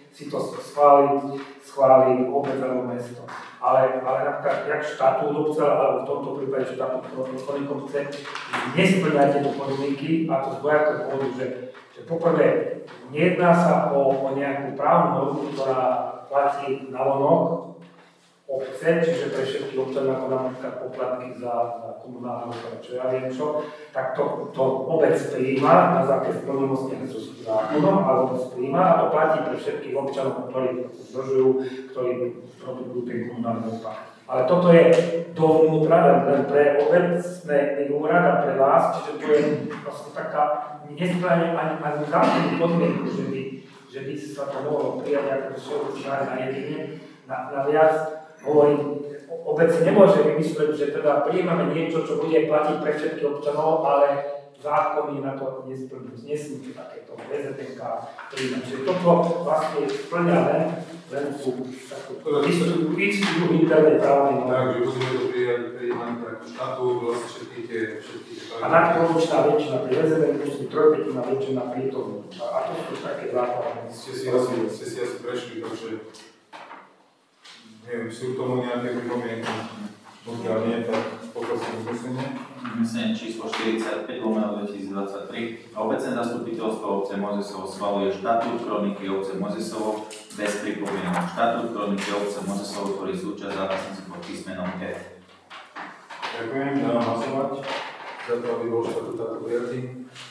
si to schváli obec alebo mesto. Ale napríklad, jak štatút obce, alebo v tomto prípade štatút odborníkom chce, nesplňať tieto podmienky, a to z dvojakého dôvodu, že poprvé, nejedná sa o nejakú právnu normu, ktorá platí na vonok obce, čiže pre všetky občanov, ako napríklad poplatky za komunálne ústavy, čo ja viem čo, tak to obec prijíma na základe splnomocnenia so zákonom, ale obec prijíma a to platí pre všetkých občanov, ktorí zdržujú, ktorí produkujú ten komunálny odpad. Ale toto je dovnútra, len pre obecné úrad a pre vás, čiže to je vlastne taká nesprávne ani zákonnú podmienku, že by sa to mohlo prijať ako všeobecné nariadenie na viac. Hovorím, obec nemôže vymyslieť, že teda prijímame niečo, čo bude platiť pre všetkých občanov, ale zákony na to nesmú takéto VZTK prijímať. Čiže toto vlastne splňa len tú istú internej právnej normy. Takže budeme to prijímať pre štátu, vlastne všetky tie A nadpolovičná väčšina pri VZTK musí byť trojpätina väčšina prítomnú. A to sú také zákony. Ste si asi prešli, takže neviem, sú k tomu nejaké pripomienky? Pokiaľ nie, tak poprosím uznesenie. Uznesenie číslo 45/2023. Obecné zastupiteľstvo obce Mozesovo schvaľuje štatút kroniky obce Mozesovo bez pripomienok. Štatút kroniky obce Mozesovo, ktorý súčasť zápisnice pod písmenom F. Ďakujem, dám hlasovať. Za to, aby bol štatút takto prijatý.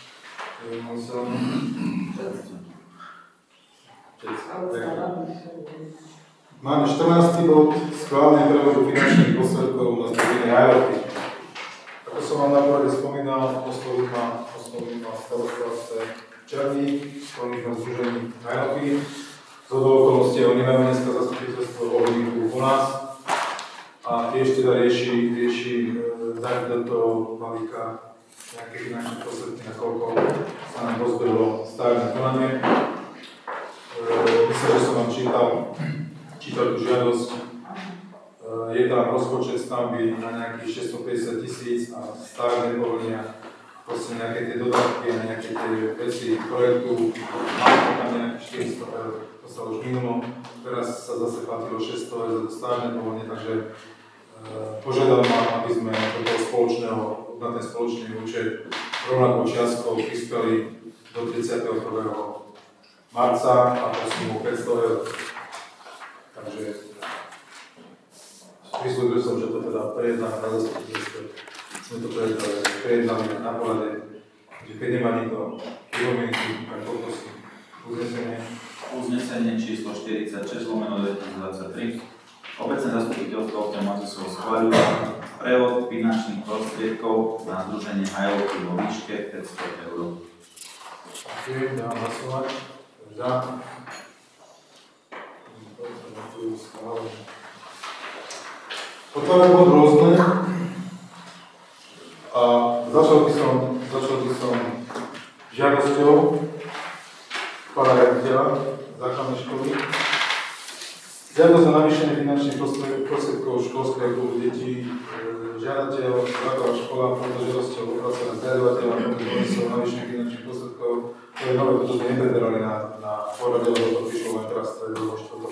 Máme 14. bod, schválenie prevodu finančných prostriedkov na združenie Ajloty. Ako som vám na porade spomínal, oslovil ma starosta Černík, spomínal na združení Ajloty. Z okolností oni majú dneska zastupiteľstvo o hodinku u nás a tiež teda rieši dať do toho balíka nejaké finančné prostriedky, nakoľko sa nám rozbehlo stavebné konanie. Myslím, že som vám čítal tú žiadosť. Je tam rozpočet stavby na nejakých 650 000 a stavebné povolenia, proste nejaké tie dodatky a nejaké tie veci projektu. Máme tam nejakých 400 eur, to sa už minulo. Teraz sa zase platilo 600 eur za stavebné povolenie, takže požiadal ma, aby sme do toho spoločného, na ten spoločný účet rovnakou čiastkou prispeli do 31. marca a prosím o 500 eur. Takže prislúbil som, že to teda prejednáme na zastupiteľstve. Sme to prejednali na porade, že keď nemá nikto pripomienky, tak poprosím uznesenie. Uznesenie číslo 46/2023. Obecné zastupiteľstvo obce Mozesovo schvaľuje prevod finančných prostriedkov na združenie Ajloty vo výške 500 eur. Ďakujem, dám hlasovať. Za. Potom je bod rôzne a začal by som žiadosťou pána riaditeľa základnej školy. Žiadosť na navýšenie finančných prostriedkov školského klubu detí. Žiadateľ základná škola podľa žiadosťou opracená zriadovateľa o navýšenie finančných prostriedkov. To je nové, toto sme nepreberali na porade, lebo to prišlo len teraz, to je do štvrtok.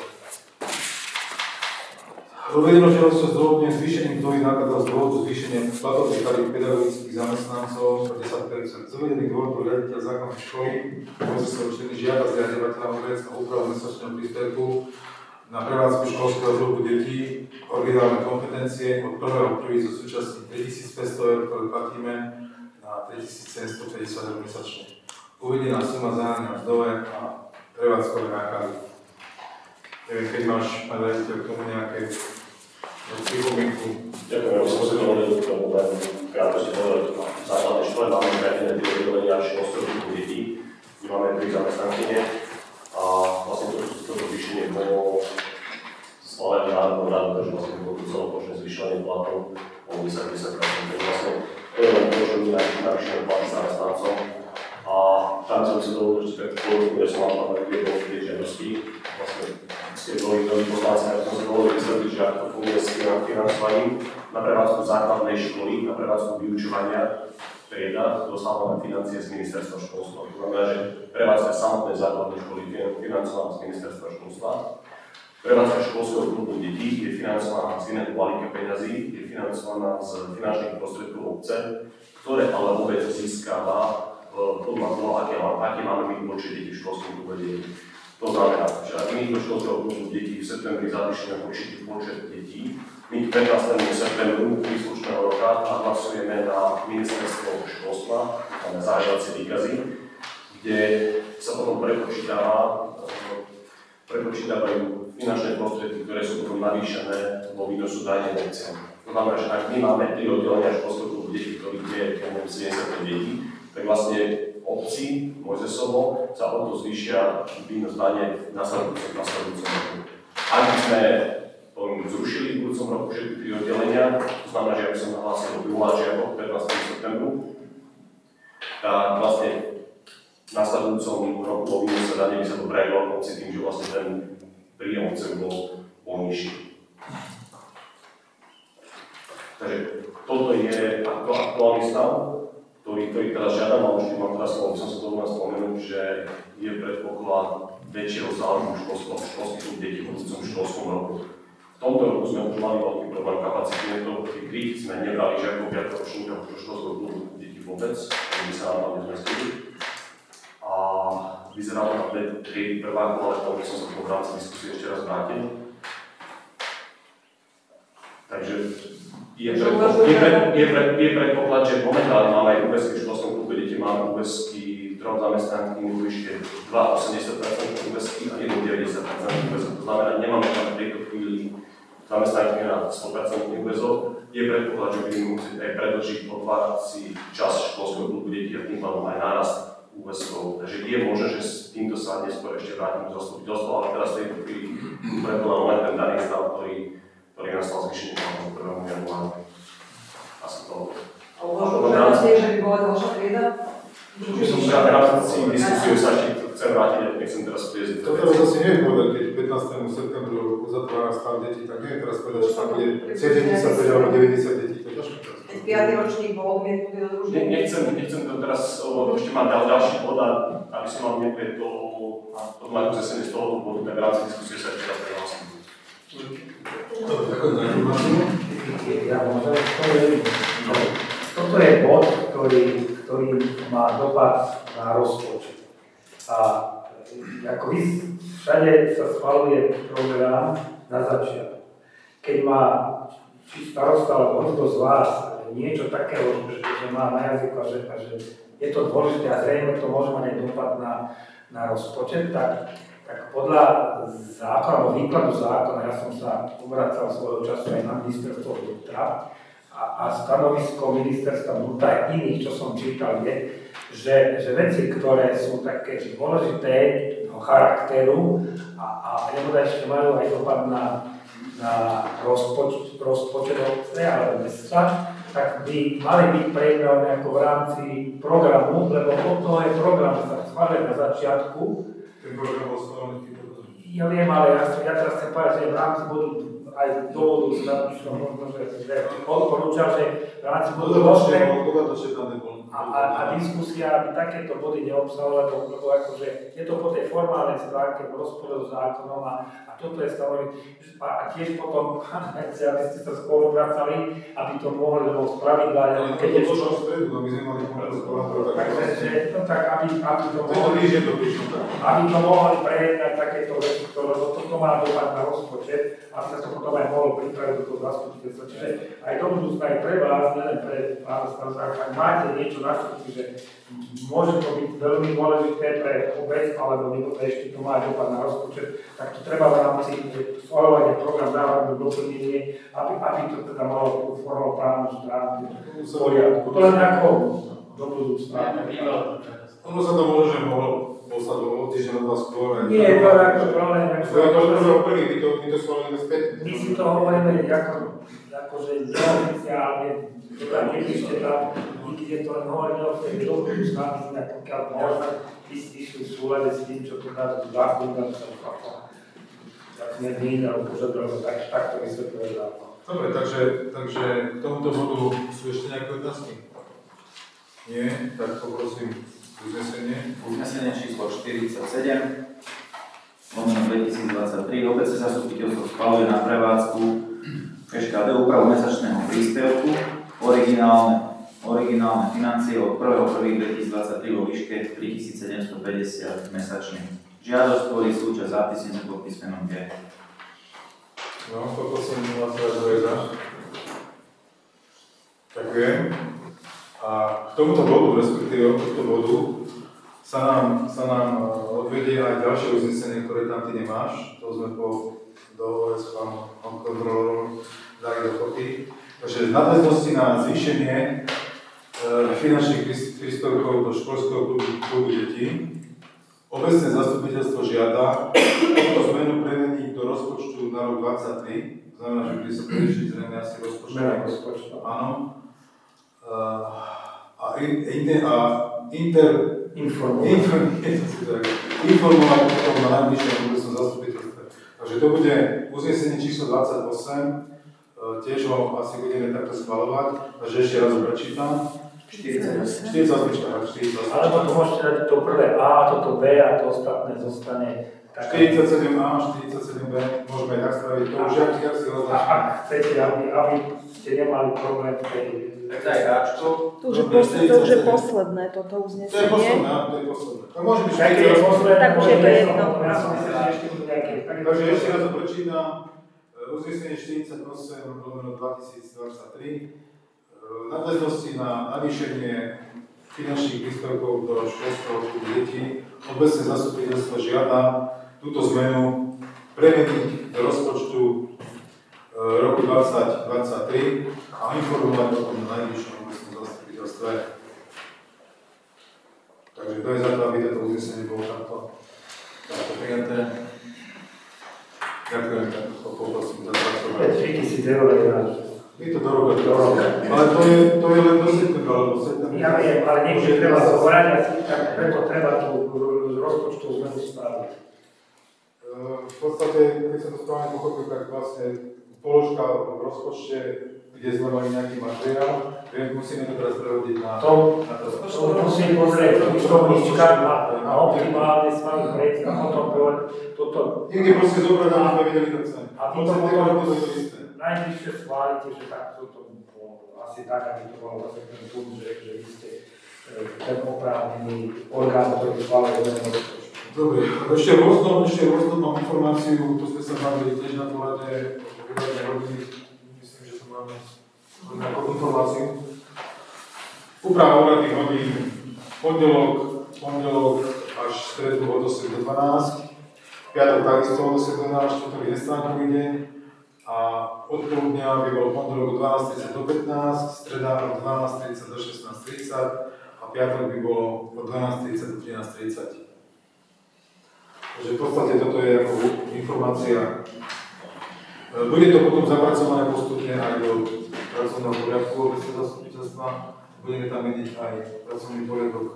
Uvedenú žiadosť zdôvodňuje zvýšením mzdových nákladov z dôvodu zvýšenia platových tarif pedagogických zamestnancov o 10%. Z uvedených dôvodov riaditeľ základnej školy môže sa určený žiada zriadovateľa o vecnú úpravu mesačného príspevku na prevádzku školského klubu detí, originálne kompetencie od 1.1. zo súčasných 3500 eur, ktoré platíme, na 3750 eur mesačne. Uvedená suma zahrania mzdové a prevádzkové náklady. Neviem, keď máš, pán riaditeľ, k tomu nejaké pripomienku. Ďakujem, aby som si dovolil k tomu len krátkosti povedať. V základnej škole máme zriadené tie oddelenia školského klubu detí, kde máme 3 zamestnankyne a vlastne toto zvýšenie bolo schválené národnou radou, takže vlastne bolo to celoplošné zvýšenie platov o 10%, takže vlastne to je len to, že my navýšime platy zamestnancom. A tam som si dovolil, že tak bude som mal tam tie žiadosti. Vlastne ste boli noví poslanci, aby som si dovolil vysvetliť, že ako to funguje s financovaním na prevádzku základnej školy, na prevádzku vyučovania. trieda dostávame financie z ministerstva školstva. To znamená, že prevádzka samotnej základnej školy je financovaná z ministerstva školstva. Prevádzka školského klubu detí je financovaná z iného balíka peňazí, je financovaná z finančných prostriedkov obce, ktoré ale obec získava podľa toho, aký máme my počet detí v školskom klube detí. To znamená, že ak my do školského klubu detí v septembri zapíšeme určitý počet detí, my k 15. septembru príslušného roka nahlasujeme na ministerstvo školstva, na zahájacie výkazy, kde sa potom prepočítavajú finančné prostriedky, ktoré sú potom navýšené vo výnosu dane obciam. To znamená, že ak my máme 3 oddelenia školského klubu detí, ktorých je 75 detí, tak vlastne obci Mojzesovo sa o to zvýšia výnos dane v nasledujúcom roku. Ak by sme zrušili v budúcom roku všetky 3 oddelenia, to znamená, že aby som nahlásil do vyhlášia od 15. septembru, tak vlastne v nasledujúcom roku vo výnose dane by sa to prejavilo obci tým, že vlastne ten príjem obce bol nižší. Takže toto je aktuálny stav, ktorý teraz žiadam, a už mám teraz slovo, by som sa to len spomenul, že je predpoklad väčšieho záujmu školských detí v budúcom školskom roku. V tomto roku sme už mali veľký problém kapacity, kedy sme nebrali žiadnu 5. ročníka do školského klubu detí vôbec, aby sa nám tam nezmestili. A vyzeralo na triedy prváku, ale tomu som sa v rámci diskusie ešte raz vrátil. Takže je predpoklad, že momentálne máme aj úväzky v školskom klube detí, máme úväzky 3 zamestnanky vo výške 2,80% úväzky a 1,90% úväzok. To znamená, nemáme tam v tejto chvíli zamestnanky na 100% úväzok. Je predpoklad, že budeme musieť aj predĺžiť otvárací čas školského klubu detí a tým pádom aj nárast úväzkov. Takže je možné, že s týmto sa neskôr ešte vrátim do zastupiteľstva, ale teraz v tejto chvíli predpokladám len ten daný stav, ktorý nastal zvýšením k 1. januáru. Asi to. A uvažujete, že by bola ďalšia trieda? Už som v rámci diskusiu sa ešte chcem vrátiť, ale nechcem teraz priezť. Toto zase nie je povedať, keď 15. septembru uzatvára stav detí, tak nie je teraz povedať, že tam bude 75 alebo 90 detí, to je ťažké teraz. 5. ročník bol odmietnutý do družiny. Nechcem to teraz, ešte mám ďalší bod, aby som mal niekde to mať uznesenie z tohoto bodu, tak v rámci diskusie sa ešte raz prihlásim. Toto je bod, ktorý má dopad na rozpočet. A ako všade sa schvaľuje program na začiatok. Keď má či starosta alebo niekto z vás niečo takého, že má na jazyku a že je to dôležité a zrejme to môže mať aj dopad na rozpočet, tak podľa zákona, alebo výkladu zákona, ja som sa obracal svojho času aj na ministerstvo vnútra a stanovisko ministerstva vnútra aj iných, čo som čítal, je, že veci, ktoré sú také dôležitého charakteru a ešte majú aj dopad na rozpočet obce alebo mesta, tak by mali byť prejednané ako v rámci programu, lebo od toho je program, sa schváľuje na začiatku. Ten program bol schválený. Ja viem, ale ja teraz chcem povedať, že v rámci bodu aj dôvodu sa možno, že odporúčam, že v rámci bodu a diskusia by takéto body neobsahovala, lebo akože je to po tej formálnej stránke v rozpore s zákonom a toto je stanoviť a tiež potom, aby ste sa spolupracovali, aby to mohli, lebo spravidla, keď je to v stredu, my sme mali takže tak, aby to mohli prejednať takéto veci, lebo toto má dopad na rozpočet, aby sa to potom aj mohlo pripraviť do toho zastupiteľstva. Čiže aj do budúcna aj pre vás, nielen pre vás, ak máte niečo na srdci, že môže to byť veľmi dôležité pre obec, alebo ešte to má dopad na rozpočet, tak to treba v rámci schvaľovania program dávať do doplnenie, aby to teda malo tú formálnu stránku v poriadku. To len ako do budúcna. Ono sa to môže, že mohlo poslať do týždňa na vás skôr. Nie, to je ako problém. My to schválime späť. My si to hovoríme akože neoficiálne, teda nepíšte tam, nikde to len hovoríme o tej dobru snadne, pokiaľ možno išli v súlade s tým, čo tu na zákon dá sa upakovať. Tak sme my, alebo požadujeme, takto vysvetľuje zákon. Dobre, takže k tomuto bodu sú ešte nejaké otázky? Nie, tak poprosím uznesenie. Uznesenie číslo 47 2023. Obecné zastupiteľstvo schvaľuje na prevádzku SKD úpravu mesačného príspevku originálne financie od 1.1.2023 vo výške 3750 mesačne. Žiadosť tvorí súčasť zápisnice pod písmenom G. No, poprosím hlasovať, kto je za. Ďakujem. A k tomuto bodu, respektíve od tohto bodu, sa nám odvedie aj ďalšie uznesenie, ktoré tam ty nemáš. To sme po dohovore s pánom kontrolorom dali dokopy. Takže v nadväznosti na zvýšenie finančných príspevkov do školského klubu detí, obecné zastupiteľstvo žiada túto zmenu premeniť do rozpočtu na rok 2023, znamená, že by sa prešli zrejme asi rozpočtu. Áno. Informovať potom na najbližšom obecnom zastupiteľstve. Takže to bude uznesenie číslo 28, tiež ho asi budeme takto schvaľovať, takže ešte raz ho prečítam. 48. Alebo to môžete dať to prvé A, toto B a to ostatné zostane. 47A, 47B, môžeme tak spraviť, to už jak si A ak chcete, aby ste nemali problém tej... Tak daj Ačko. To už je posledné toto To je uznesenie. posledné, to je posledné. To môže byť Tak už je to jedno. Ja som myslel, že ešte budú nejaké... Takže ešte raz to prečítam. Uznesenie 48/2023 nadväznosti na navýšenie finančných príspevkov do školského klubu detí obecné zastupiteľstvo žiada túto zmenu premeniť do rozpočtu roku 2023 a informovať o tom na najvyššom obecnom zastupiteľstve. Takže to je za to, aby toto uznesenie bolo takto prijaté. Ďakujem, tak poprosím za pracovať. 3000 eur je náš. Je to do roka. Ale to je len do septembra, alebo septembra. Ja viem, ale niekde treba zobrať a tak preto treba tú rozpočtovú zmenu spraviť. V podstate, keď som to správne pochopil, tak vlastne položka v rozpočte, kde sme mali nejaký materiál, musíme to teraz prehodiť na To musím pozrieť účtovníčka na optimálne s vami prejsť a potom toto... niekde proste zobrať, aby sme vedeli to cen. A potom najbližšie schválite, že tak toto bolo asi tak, aby to bolo vlastne ten punkt, že vy ste ten oprávnený orgán, ktorý schváluje zmenu rozpočtu. Dobre, ešte rôznu mám informáciu, to sme sa bavili tiež na porade rodiny, myslím, že to máme nejakú informáciu. Úprava úradných hodín, pondelok až stredu od 8 do 12, piatok takisto od 8 do 12, čtvrtok je stránkový deň a odpoludňa by bol pondelok od 12:30 do 15, streda od 12:30 do 16:30 a piatok by bolo od 12:30 do 13:30. Takže v podstate toto je ako informácia. Bude to potom zapracované postupne aj do pracovného poriadku obecného zastupiteľstva. Budeme tam meniť aj pracovný poriadok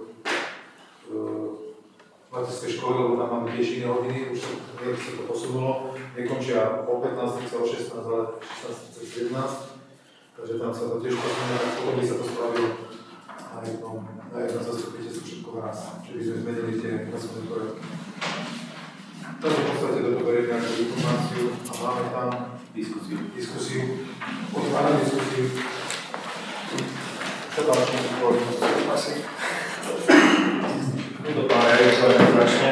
v materskej škole, lebo tam máme tiež iné hodiny, už sa to posunulo. Nekončia o 15:30, o 16, ale 16:30, takže tam sa to tiež posunulo, a potom by sa to spravilo aj na jednom zastupiteľstvu všetko raz, čiže by sme zmenili tie pracovné poriadky. Takže v podstate toto berie nejakú informáciu a máme tam diskusiu. Otváram diskusiu. Čo ďalšie informácie? Asi. To pán Jarek, začne.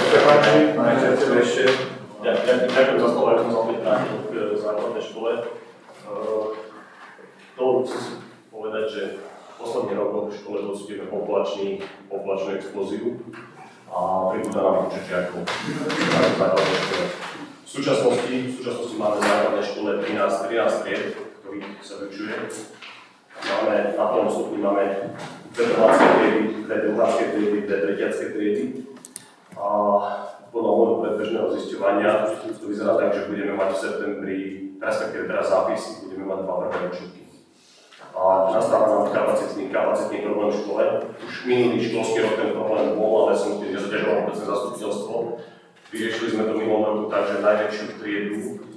Ďakujem za slovo, ak som sa opäť vrátil k základnej škole. Dovolím si povedať, že v posledných rokoch v škole pocítime populačnú explóziu a pribúda nám počet žiakov v základnej škole. V súčasnosti máme v základnej škole 13 tried, ktorých sa vyučuje. Máme na tom stupni máme dve domácké triedy, dve druhácké triedy, dve tretiacké triedy. A podľa môjho predbežného zisťovania to vyzerá tak, že budeme mať v septembri, respektíve teraz zápisy, budeme mať 2 prvé ročníky. A nastáva nám kapacitný problém v škole. Už minulý školský rok ten problém bol, ale som tým nezaťažoval obecné zastupiteľstvo. Vyriešili sme to minulom roku tak, že najväčšiu triedu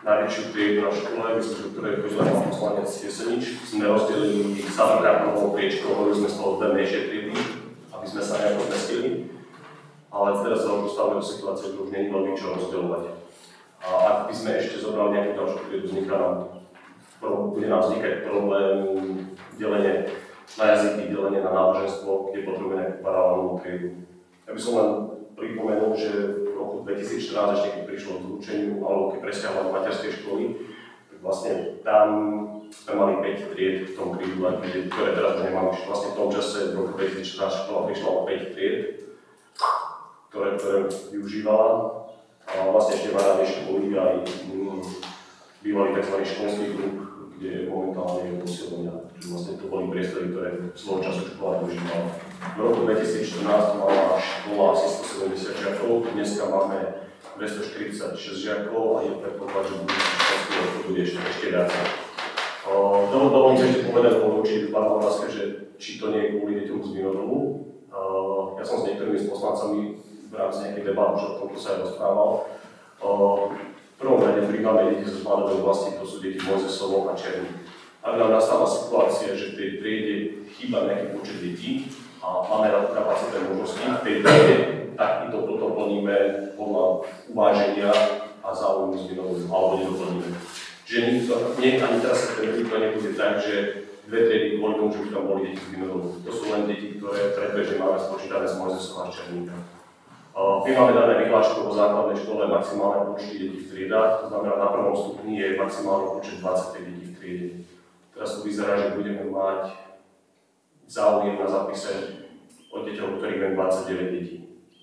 najväčšiu triedu na škole, do ktorej chodila pán poslanec Jesenič. Sme rozdelili samokartnou priečkou, robili sme z toho dve menšie triedy, aby sme sa nejako zmestili. Ale teraz sa dostávame do situácie, že už nie je veľmi čo rozdeľovať. A ak by sme ešte zobrali nejakú ďalšiu triedu, bude nám vznikať problém delenie na jazyky, delenie na náboženstvo, kde potrebujeme nejakú paralelnú triedu. Ja by som len pripomenul, že v roku 2014, ešte keď prišlo k zručeniu, alebo keď presťahovali materskej školy, tak vlastne tam sme mali 5 tried v tom krídle, ktoré teraz nemáme. Vlastne v tom čase, v roku 2014 škola prišla o 5 tried, ktoré využívala. A vlastne ešte v školy aj bývalý tzv. Školský klub, kde momentálne je posilovňa. Čiže vlastne to boli priestory, ktoré svojho času škola využívala. V roku 2014 mala škola asi 170 žiakov, dneska máme 246 žiakov a je predpoklad, že bude ešte viac. Dovolím sa ešte povedať určite pána otázka, že či to nie je kvôli deťom z Vinohrodu. Ja som s niektorými poslancami v rámci nejakých debát už o tomto sa aj rozprával. V prvom rade príjmame deti zo spádovej oblasti, to sú deti Mojzesovo a Černý. Ak nám nastáva situácia, že v tej triede chýba nejaký počet detí a máme na kapacitné možnosti v tej triede, tak i to potom plníme podľa uváženia a záujmu z Vinohrodu, alebo nedoplníme. Čiže nie ani teraz sa to nebude tak, že dve triedy kvôli tomu, že by tam boli deti z Vinohrodu. To sú len deti, ktoré predbežne máme spočítané z Mojzesova a Černíka. My máme dané vyhlášku o základnej škole maximálne počty detí v triedách, to znamená na prvom stupni je maximálny počet 25 detí v triede. Teraz to vyzerá, že budeme mať záujem na zápise od deťov, ktorých viem 29 detí.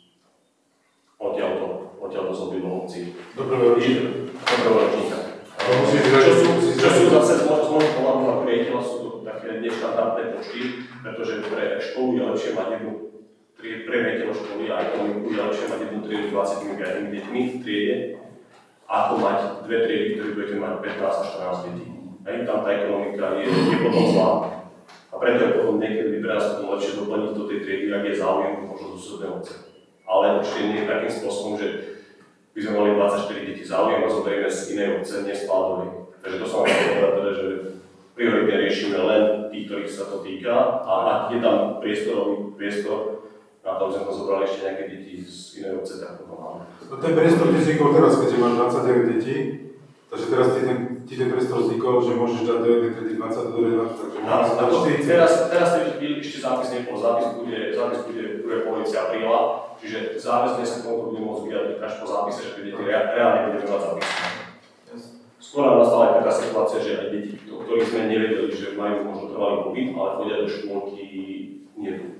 Odtiaľto z obidvoch obcí. Do prvého ročníka. Čo sú zase z môjho pohľadu na priateľa, sú to také neštandardné počty, pretože pre školu je lepšie mať jednu pre riaditeľa školy a ekonomiku je lepšie mať jednu triedu s 25 deťmi v triede, ako mať dve triedy, ktoré budete mať 15 až 14 detí. Tam tá ekonomika je potom zlá. A preto je potom niekedy pre nás potom lepšie doplniť do tej triedy, ak je záujem možno do susednej obce. Ale určite nie je takým spôsobom, že by sme mali 24 detí záujem a zoberieme z inej obce, nie z Pádovej. Takže to som vám povedal teda, že prioritne riešime len tých, ktorých sa to týka a ak je tam priestor, a tam sme zobrali ešte nejaké deti z inej obce, tak to máme. No ten priestor ti vznikol teraz, keďže máš 29 detí, takže teraz ti ten priestor vznikol, že môžeš dať do jednej triedy 20 do druhej 20, takže máš 40. Teraz ešte zápis nebol, zápis bude polovici apríla, čiže záväzne sa k tomu budeme môcť vyjadriť až po zápise, že deti reálne budeme mať zápis. Skôr nám nastala aj taká situácia, že aj deti, o ktorých sme nevedeli, že majú možno trvalý pobyt, ale chodia do škôlky nie tu.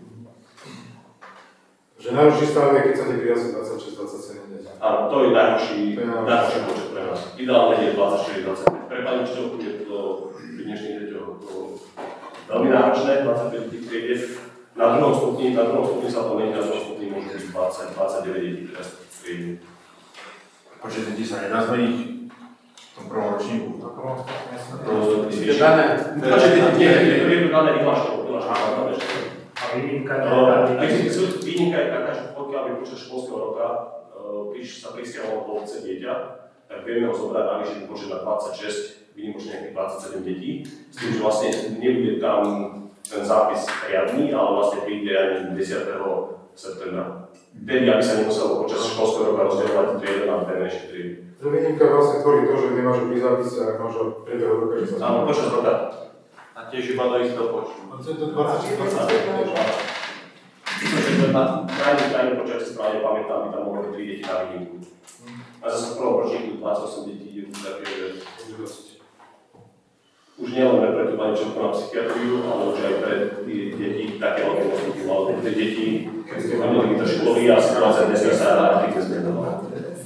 Že najhorší stav je, keď sa ti priazí 26-27 detí. Áno, to je najhorší počet pre nás. Ideálne je 24-25. Pre pani učiteľku je to pri dnešných deťoch veľmi náročné, 25 detí triede. Na druhom stupni sa to mení, na druhom stupni môže byť 20-29 detí teraz triede. Počet detí sa nedá zmeniť v tom prvom ročníku? Je dané. Nie, je to dané vyhláškou. Výnimka je taká, že pokiaľ by počas školského roka sa prisťahovalo do obce dieťa, tak vieme ho zobrať na vyšší počet na 26, výnimočne nejakých 27 detí, s tým, že vlastne nebude tam ten zápis riadny, ale vlastne príde aj 10. septembra. Vtedy, aby sa nemuselo počas školského roka rozdielovať triedy na dve menšie triedy. Výnimka vlastne tvorí to, že nemáš pri zápise, ak máš priebehu roka, že sa... Áno, počas roka. A tiež iba do istého počtu. Krajný počasie správne pamätám, by tam mohli 3 deti na výnimku. A zase v prvom ročníku 28 detí je už také, že už nielen pre tú pani čelku na psychiatriu, ale už aj pre tie deti také veľké možnosti, ale tie deti, keď ste mali do školy a situácia dnes sa na tých nezmenovala.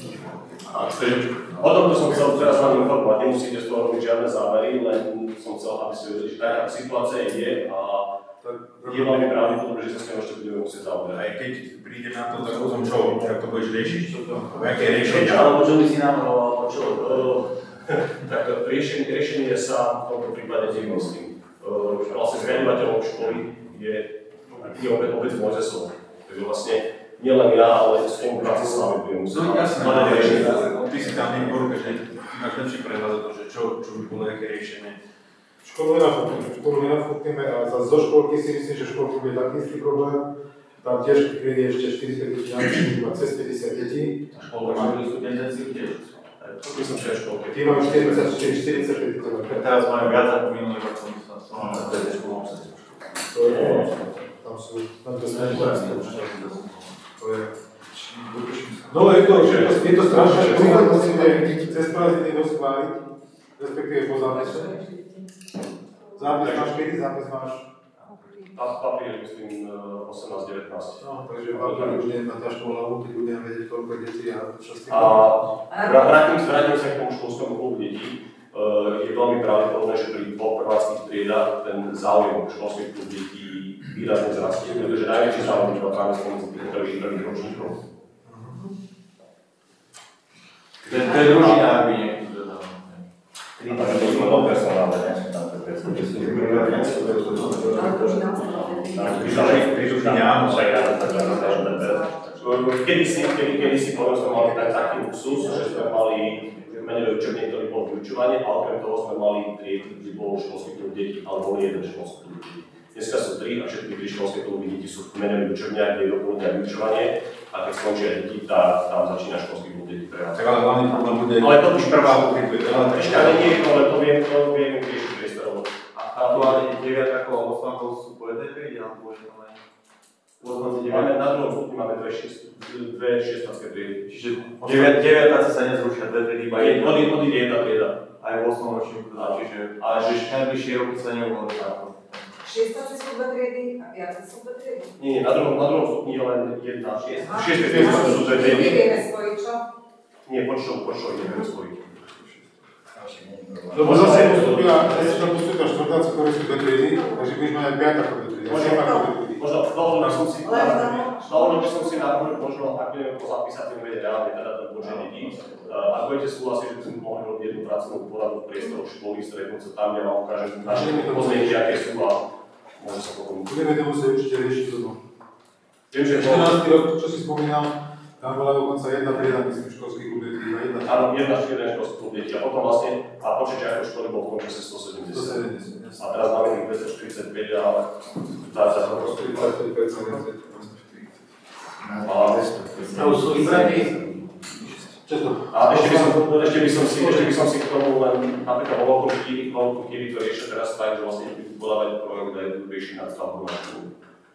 O tomto som chcel teraz vám informovať, nemusíte z toho robiť žiadne závery, len som chcel, aby ste vedeli, že taká situácia je a je veľmi pravdepodobné, že sa s tým ešte budeme musieť zaoberať. Aj keď príde na to, tak potom čo? Tak to budeš riešiť? Aké riešenia? Alebo čo by si navrhoval, čo? Tak riešenie sa v tomto prípade nemyslím. Vlastne zriadovateľom školy je obec Mojzesova. Takže vlastne nielen ja, ale v spolupráci s vami budem musieť. No jasné, ty si tam neporúkaš, ne? máš lepší prehľad o to, že čo by bolo aké riešenie. Školu nenafúkneme, ale zo školky si myslím, že školky bude taký istý problém. Tam tiež príde ešte 40 detí, iba cez 50 detí. A školka má studentáciu tiež. Myslím, že je školky. Tí majú 45 km. Teraz majú viac ako minulý rok, som to je školom sa. Tam sú, tam to je. No je to strašné, že my musíme cez prázdniny schváliť, respektíve po zápise. Zápis máš kedy, zápis máš? A v papíri myslím 18-19. No, takže papír už nie na ťažkú hlavu, keď budeme vedieť koľko detí a čo s tým. A vrátim sa k tomu školskému klubu detí. Je veľmi pravdepodobné, že pri dvoch prváckých triedách ten záujem školských klub detí výrazne zrastie, pretože najväčší záujem iba práve spomedzi tých prvých ročníkov. To je družina, aby niekto dodal. Takže to sú dobré personálne, ne? Kedy si poviem, sme mali taký luxus, že sme mali menové učebne, ktorý bol vyučovanie, a okrem toho sme mali triedy, kde bol školský klub detí, ale bol jeden školský klub detí. Dneska sú 3 a všetky 3 školské kluby detí sú v menové učebniach, kde je doplňa vyučovanie, a keď skončia deti, tak tam začína školský klub detí prevádzať. Tak ale hlavný problém bude... Ale to už prvá ešte ale nie je to, ale to viem riešiť priestorovo. A aktuálne 9 ako osnovkov sú po jednej triede, alebo je to len? Máme na druhom stupni máme dve šiestacké triedy. Čiže 9 sa nezrušia, 2 triedy iba jedna. Odíde jedna trieda. Aj v 8. ročníku, čiže, ale že najbližšie roky sa neuvolí táto. Šiestaci sú 2 triedy a piaci sú 2 triedy. Nie, na druhom stupni je len jedna. Šieste triedy sú 2 triedy. Nevieme spojiť, čo? Nie, počtov nevieme spojiť. Lebo zase postupila štvrtáci, ktoré sú 2 triedy, takže budeš mať aj 5 ako 2 triedy. Možno dohodol by som si navrhnul, možno ak budeme to zapísať, budeme vedieť reálne teda ten počet detí. Ak budete súhlasiť, že by sme mohli robiť jednu pracovnú poradu v priestoroch školy, stretnúť sa tam, ja vám ukážem naše pozmeňky, aké sú a môže sa potom... Budeme to musieť určite riešiť toto. Viem, že 14. rok, čo si spomínal, tam bola dokonca jedna trieda, myslím, školský klub detí, iba jedna. Áno, jeden školský klub detí a potom vlastne, a počet žiakov školy bol v tom čase 170. A teraz máme tých 245, ale dá sa to proste. 45%. A už sú vybratí. Čo to? A ešte by som si k tomu len napríklad vo veľkom chýri to riešia teraz tak, že vlastne podávať projekt aj rieši nadstavbu na školu.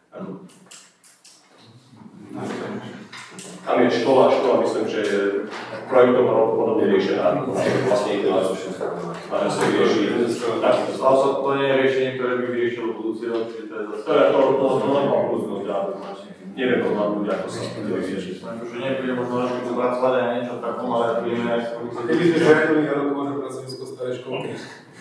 Tam je škola, myslím, že je projektom podobne riešená, vlastne je to snažia sa vyriešiť takýmto spôsobom. To nie je riešenie, ktoré by vyriešilo budúci rok, čiže to je zase... To je len budúcnosť, ja neviem, ako sa s tým vyriešiť. Takže nebude možno trošku pracovať aj niečo takom, ale budeme aj... Keby sme zariadili alokované pracovisko starej školky.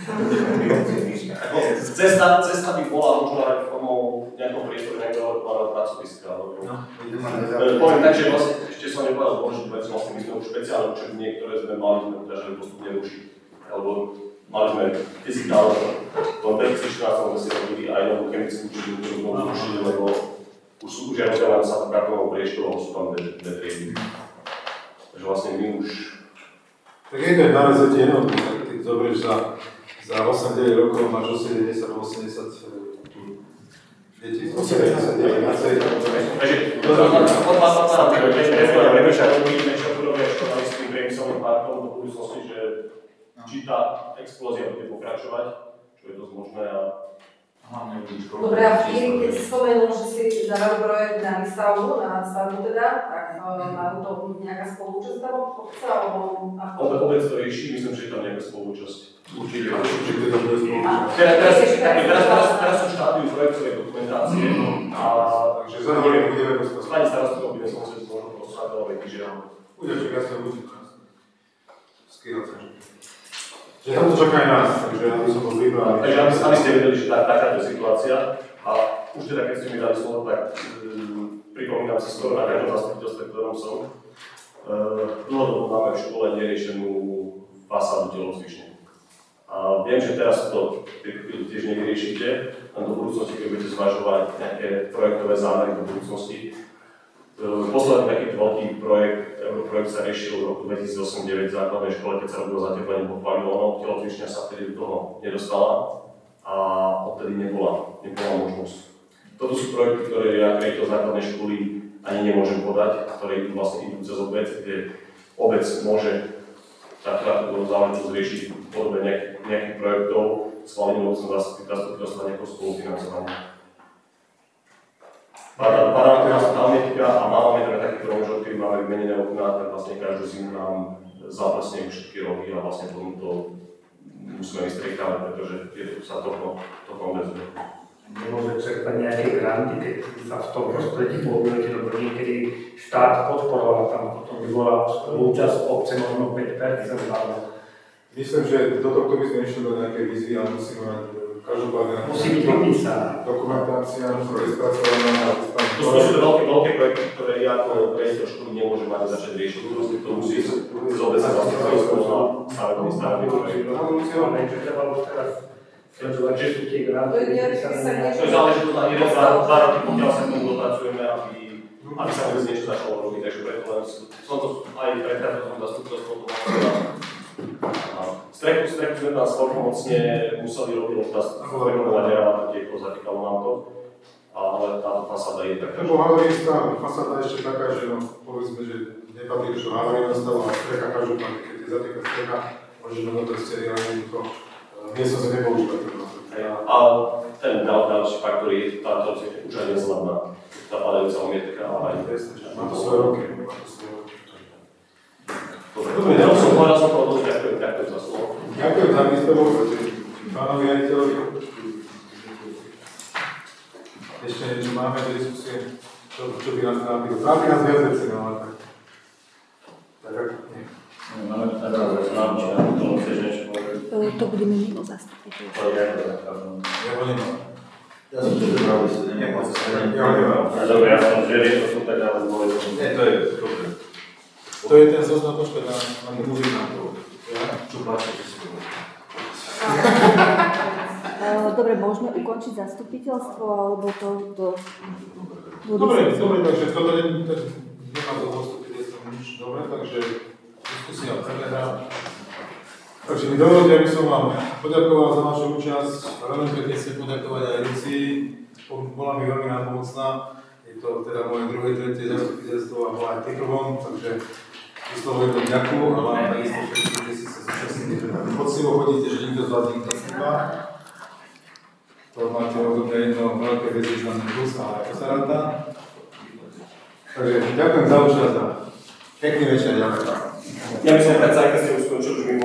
Cesta by bola možno aj formou nejakého priestoru, nejakého alokovaného pracoviska. Poviem tak, že vlastne ešte som nepovedal dôležitú vec, vlastne my sme už špeciálne učebne, ktoré sme začali postupne rušiť. Alebo mali sme fyzikálne, v tom 2014 sme si robili aj novú chemickú učebňu, ktorú sme zrušili, lebo už je rozdelené sa to kartonovou priečkou, sú tam dve triedy. Takže vlastne my už... Tak je to aj naraz tie jednotky, tak ty zoberieš za 8-9 rokov máš 80-80 detí, 89 na celý rok. Takže od vás sa premýšľať budovia školárským priemyselným parkom do budúcnosti, že či tá explózia bude pokračovať, čo je dosť možné a Dobre, a keď si spomenul, že si zadal projekt na výstavbu, na stavbu teda, tak majú to nejaká spolúčasť tam obce, alebo ako? Obec to rieši, myslím, že je tam nejaká spolúčasť. Určite to bude spolúčasť. Teraz sú štádiu projektovej dokumentácie a takže zároveň budeme dostať. Pani starostov by som si možno poslať, ale že bude však jasne bude. Skýrať sa. Že tam to čaká aj nás, takže ja by som bol vybraný. Takže aby ste vedeli, že takáto situácia a už teda keď ste mi dali slovo, tak pripomínam si skoro na každom zastupiteľstve, ktorom som. Dlhodobo máme v škole neriešenú fasádu telocvične. A viem, že teraz to tiež nevyriešite, len do budúcnosti, keď budete zvažovať nejaké projektové zámery do budúcnosti. Posledný taký veľký projekt Europrojekt sa riešil v roku 2008-2009 v základnej škole, keď sa robilo zateplenie pod pavilónom, telocvičňa sa vtedy do toho nedostala a odtedy nebola možnosť. Toto sú projekty, ktoré ja kreditor základnej školy ani nemôžem podať, ktoré idú vlastne idú cez obec, kde obec môže takúto záležitosť riešiť v podobe nejakých projektov, schválením obecného zastupiteľstva nejakého spolufinancovania. Padá nás námietka a máme teda taký problém, že keď máme vymenené okná, tak vlastne každú zimu nám zaplesne už všetky rohy a vlastne potom to musíme vystriekávať, pretože sa to obmedzuje. Nemôže čerpať nejaké granty, keď sa v tom prostredí pohybujete, lebo niekedy štát podporoval, tam potom by bola účasť obce možno 5%, ale Myslím, že do tohto by sme išli do nejakej vízie, ale musíme mať každopádne musí byť vypísaná dokumentácia, spracovaná. To sú veľké projekty, ktoré ja ako riaditeľ školy nemôžem ani začať riešiť. To musí ísť z obecného zastupiteľstva na stavebný projekt. ale že treba už teraz sledovať, že sú tie granty vypísané. To je záležitosť na jeden za roky, pokiaľ sa k tomu dopracujeme, aby sa vôbec niečo začalo robiť. Takže preto len som to aj predchádzal som zastupiteľstvo strechu sme tam veľkomocne museli robiť otázku renovovania, zatýkalo nám to, ale táto fasáda je taká. Lebo havarijná fasáda ešte taká, že no, povedzme, že nepatrí to, čo havarijná stala, a strecha každopádne, keď je zatýka strecha, môžeme do tej steny aj jednoducho miestnosť sa nepoužívať. A ten ďalší faktor je táto už aj nezvládna, tá padajúca omietka, ale aj Má to svoje roky. Dobre, ja som povedal, som povedal, ďakujem za slovo. Ďakujem za výstavu, pánovi riaditeľovi. Ešte niečo máme do diskusie, čo by nás trápilo. Trápi nás viac veci, no ale tak. Tak, nie. Máme nám, či nám to chceš niečo povedať? To budeme mimo zastupiteľstva. Ja ho nemám. Ja som to vybral, že nemám. Dobre, ja som zvedel, to sú tak, ale boli. Nie, to je dobre. To je ten zoznam počkať na muzikantov. Čo platíte si? Dobre, môžeme ukončiť zastupiteľstvo, alebo to do... Dobre, takže toto nemá do zastupiteľstva nič. Dobre, takže diskusia prebehá. Takže mi dovolte, aby som vám poďakoval za vašu účasť. Veľmi pekne chcem poďakovať aj Lucii. Bola mi veľmi nápomocná. Je to teda moje druhé, tretie zastupiteľstvo a bola aj Tykovom, takže vyslovujem to ďakujem a vám takisto všetkým, že si sa zúčastnili, že tak poctivo chodíte, že nikto z vás nikto nechýba. To máte rozhodne jedno veľké bezvýznamné plus, ale ako sa ráda. Takže ďakujem za účasť a pekný večer, ďakujem. Ja by som predsa, keď ste už skončili,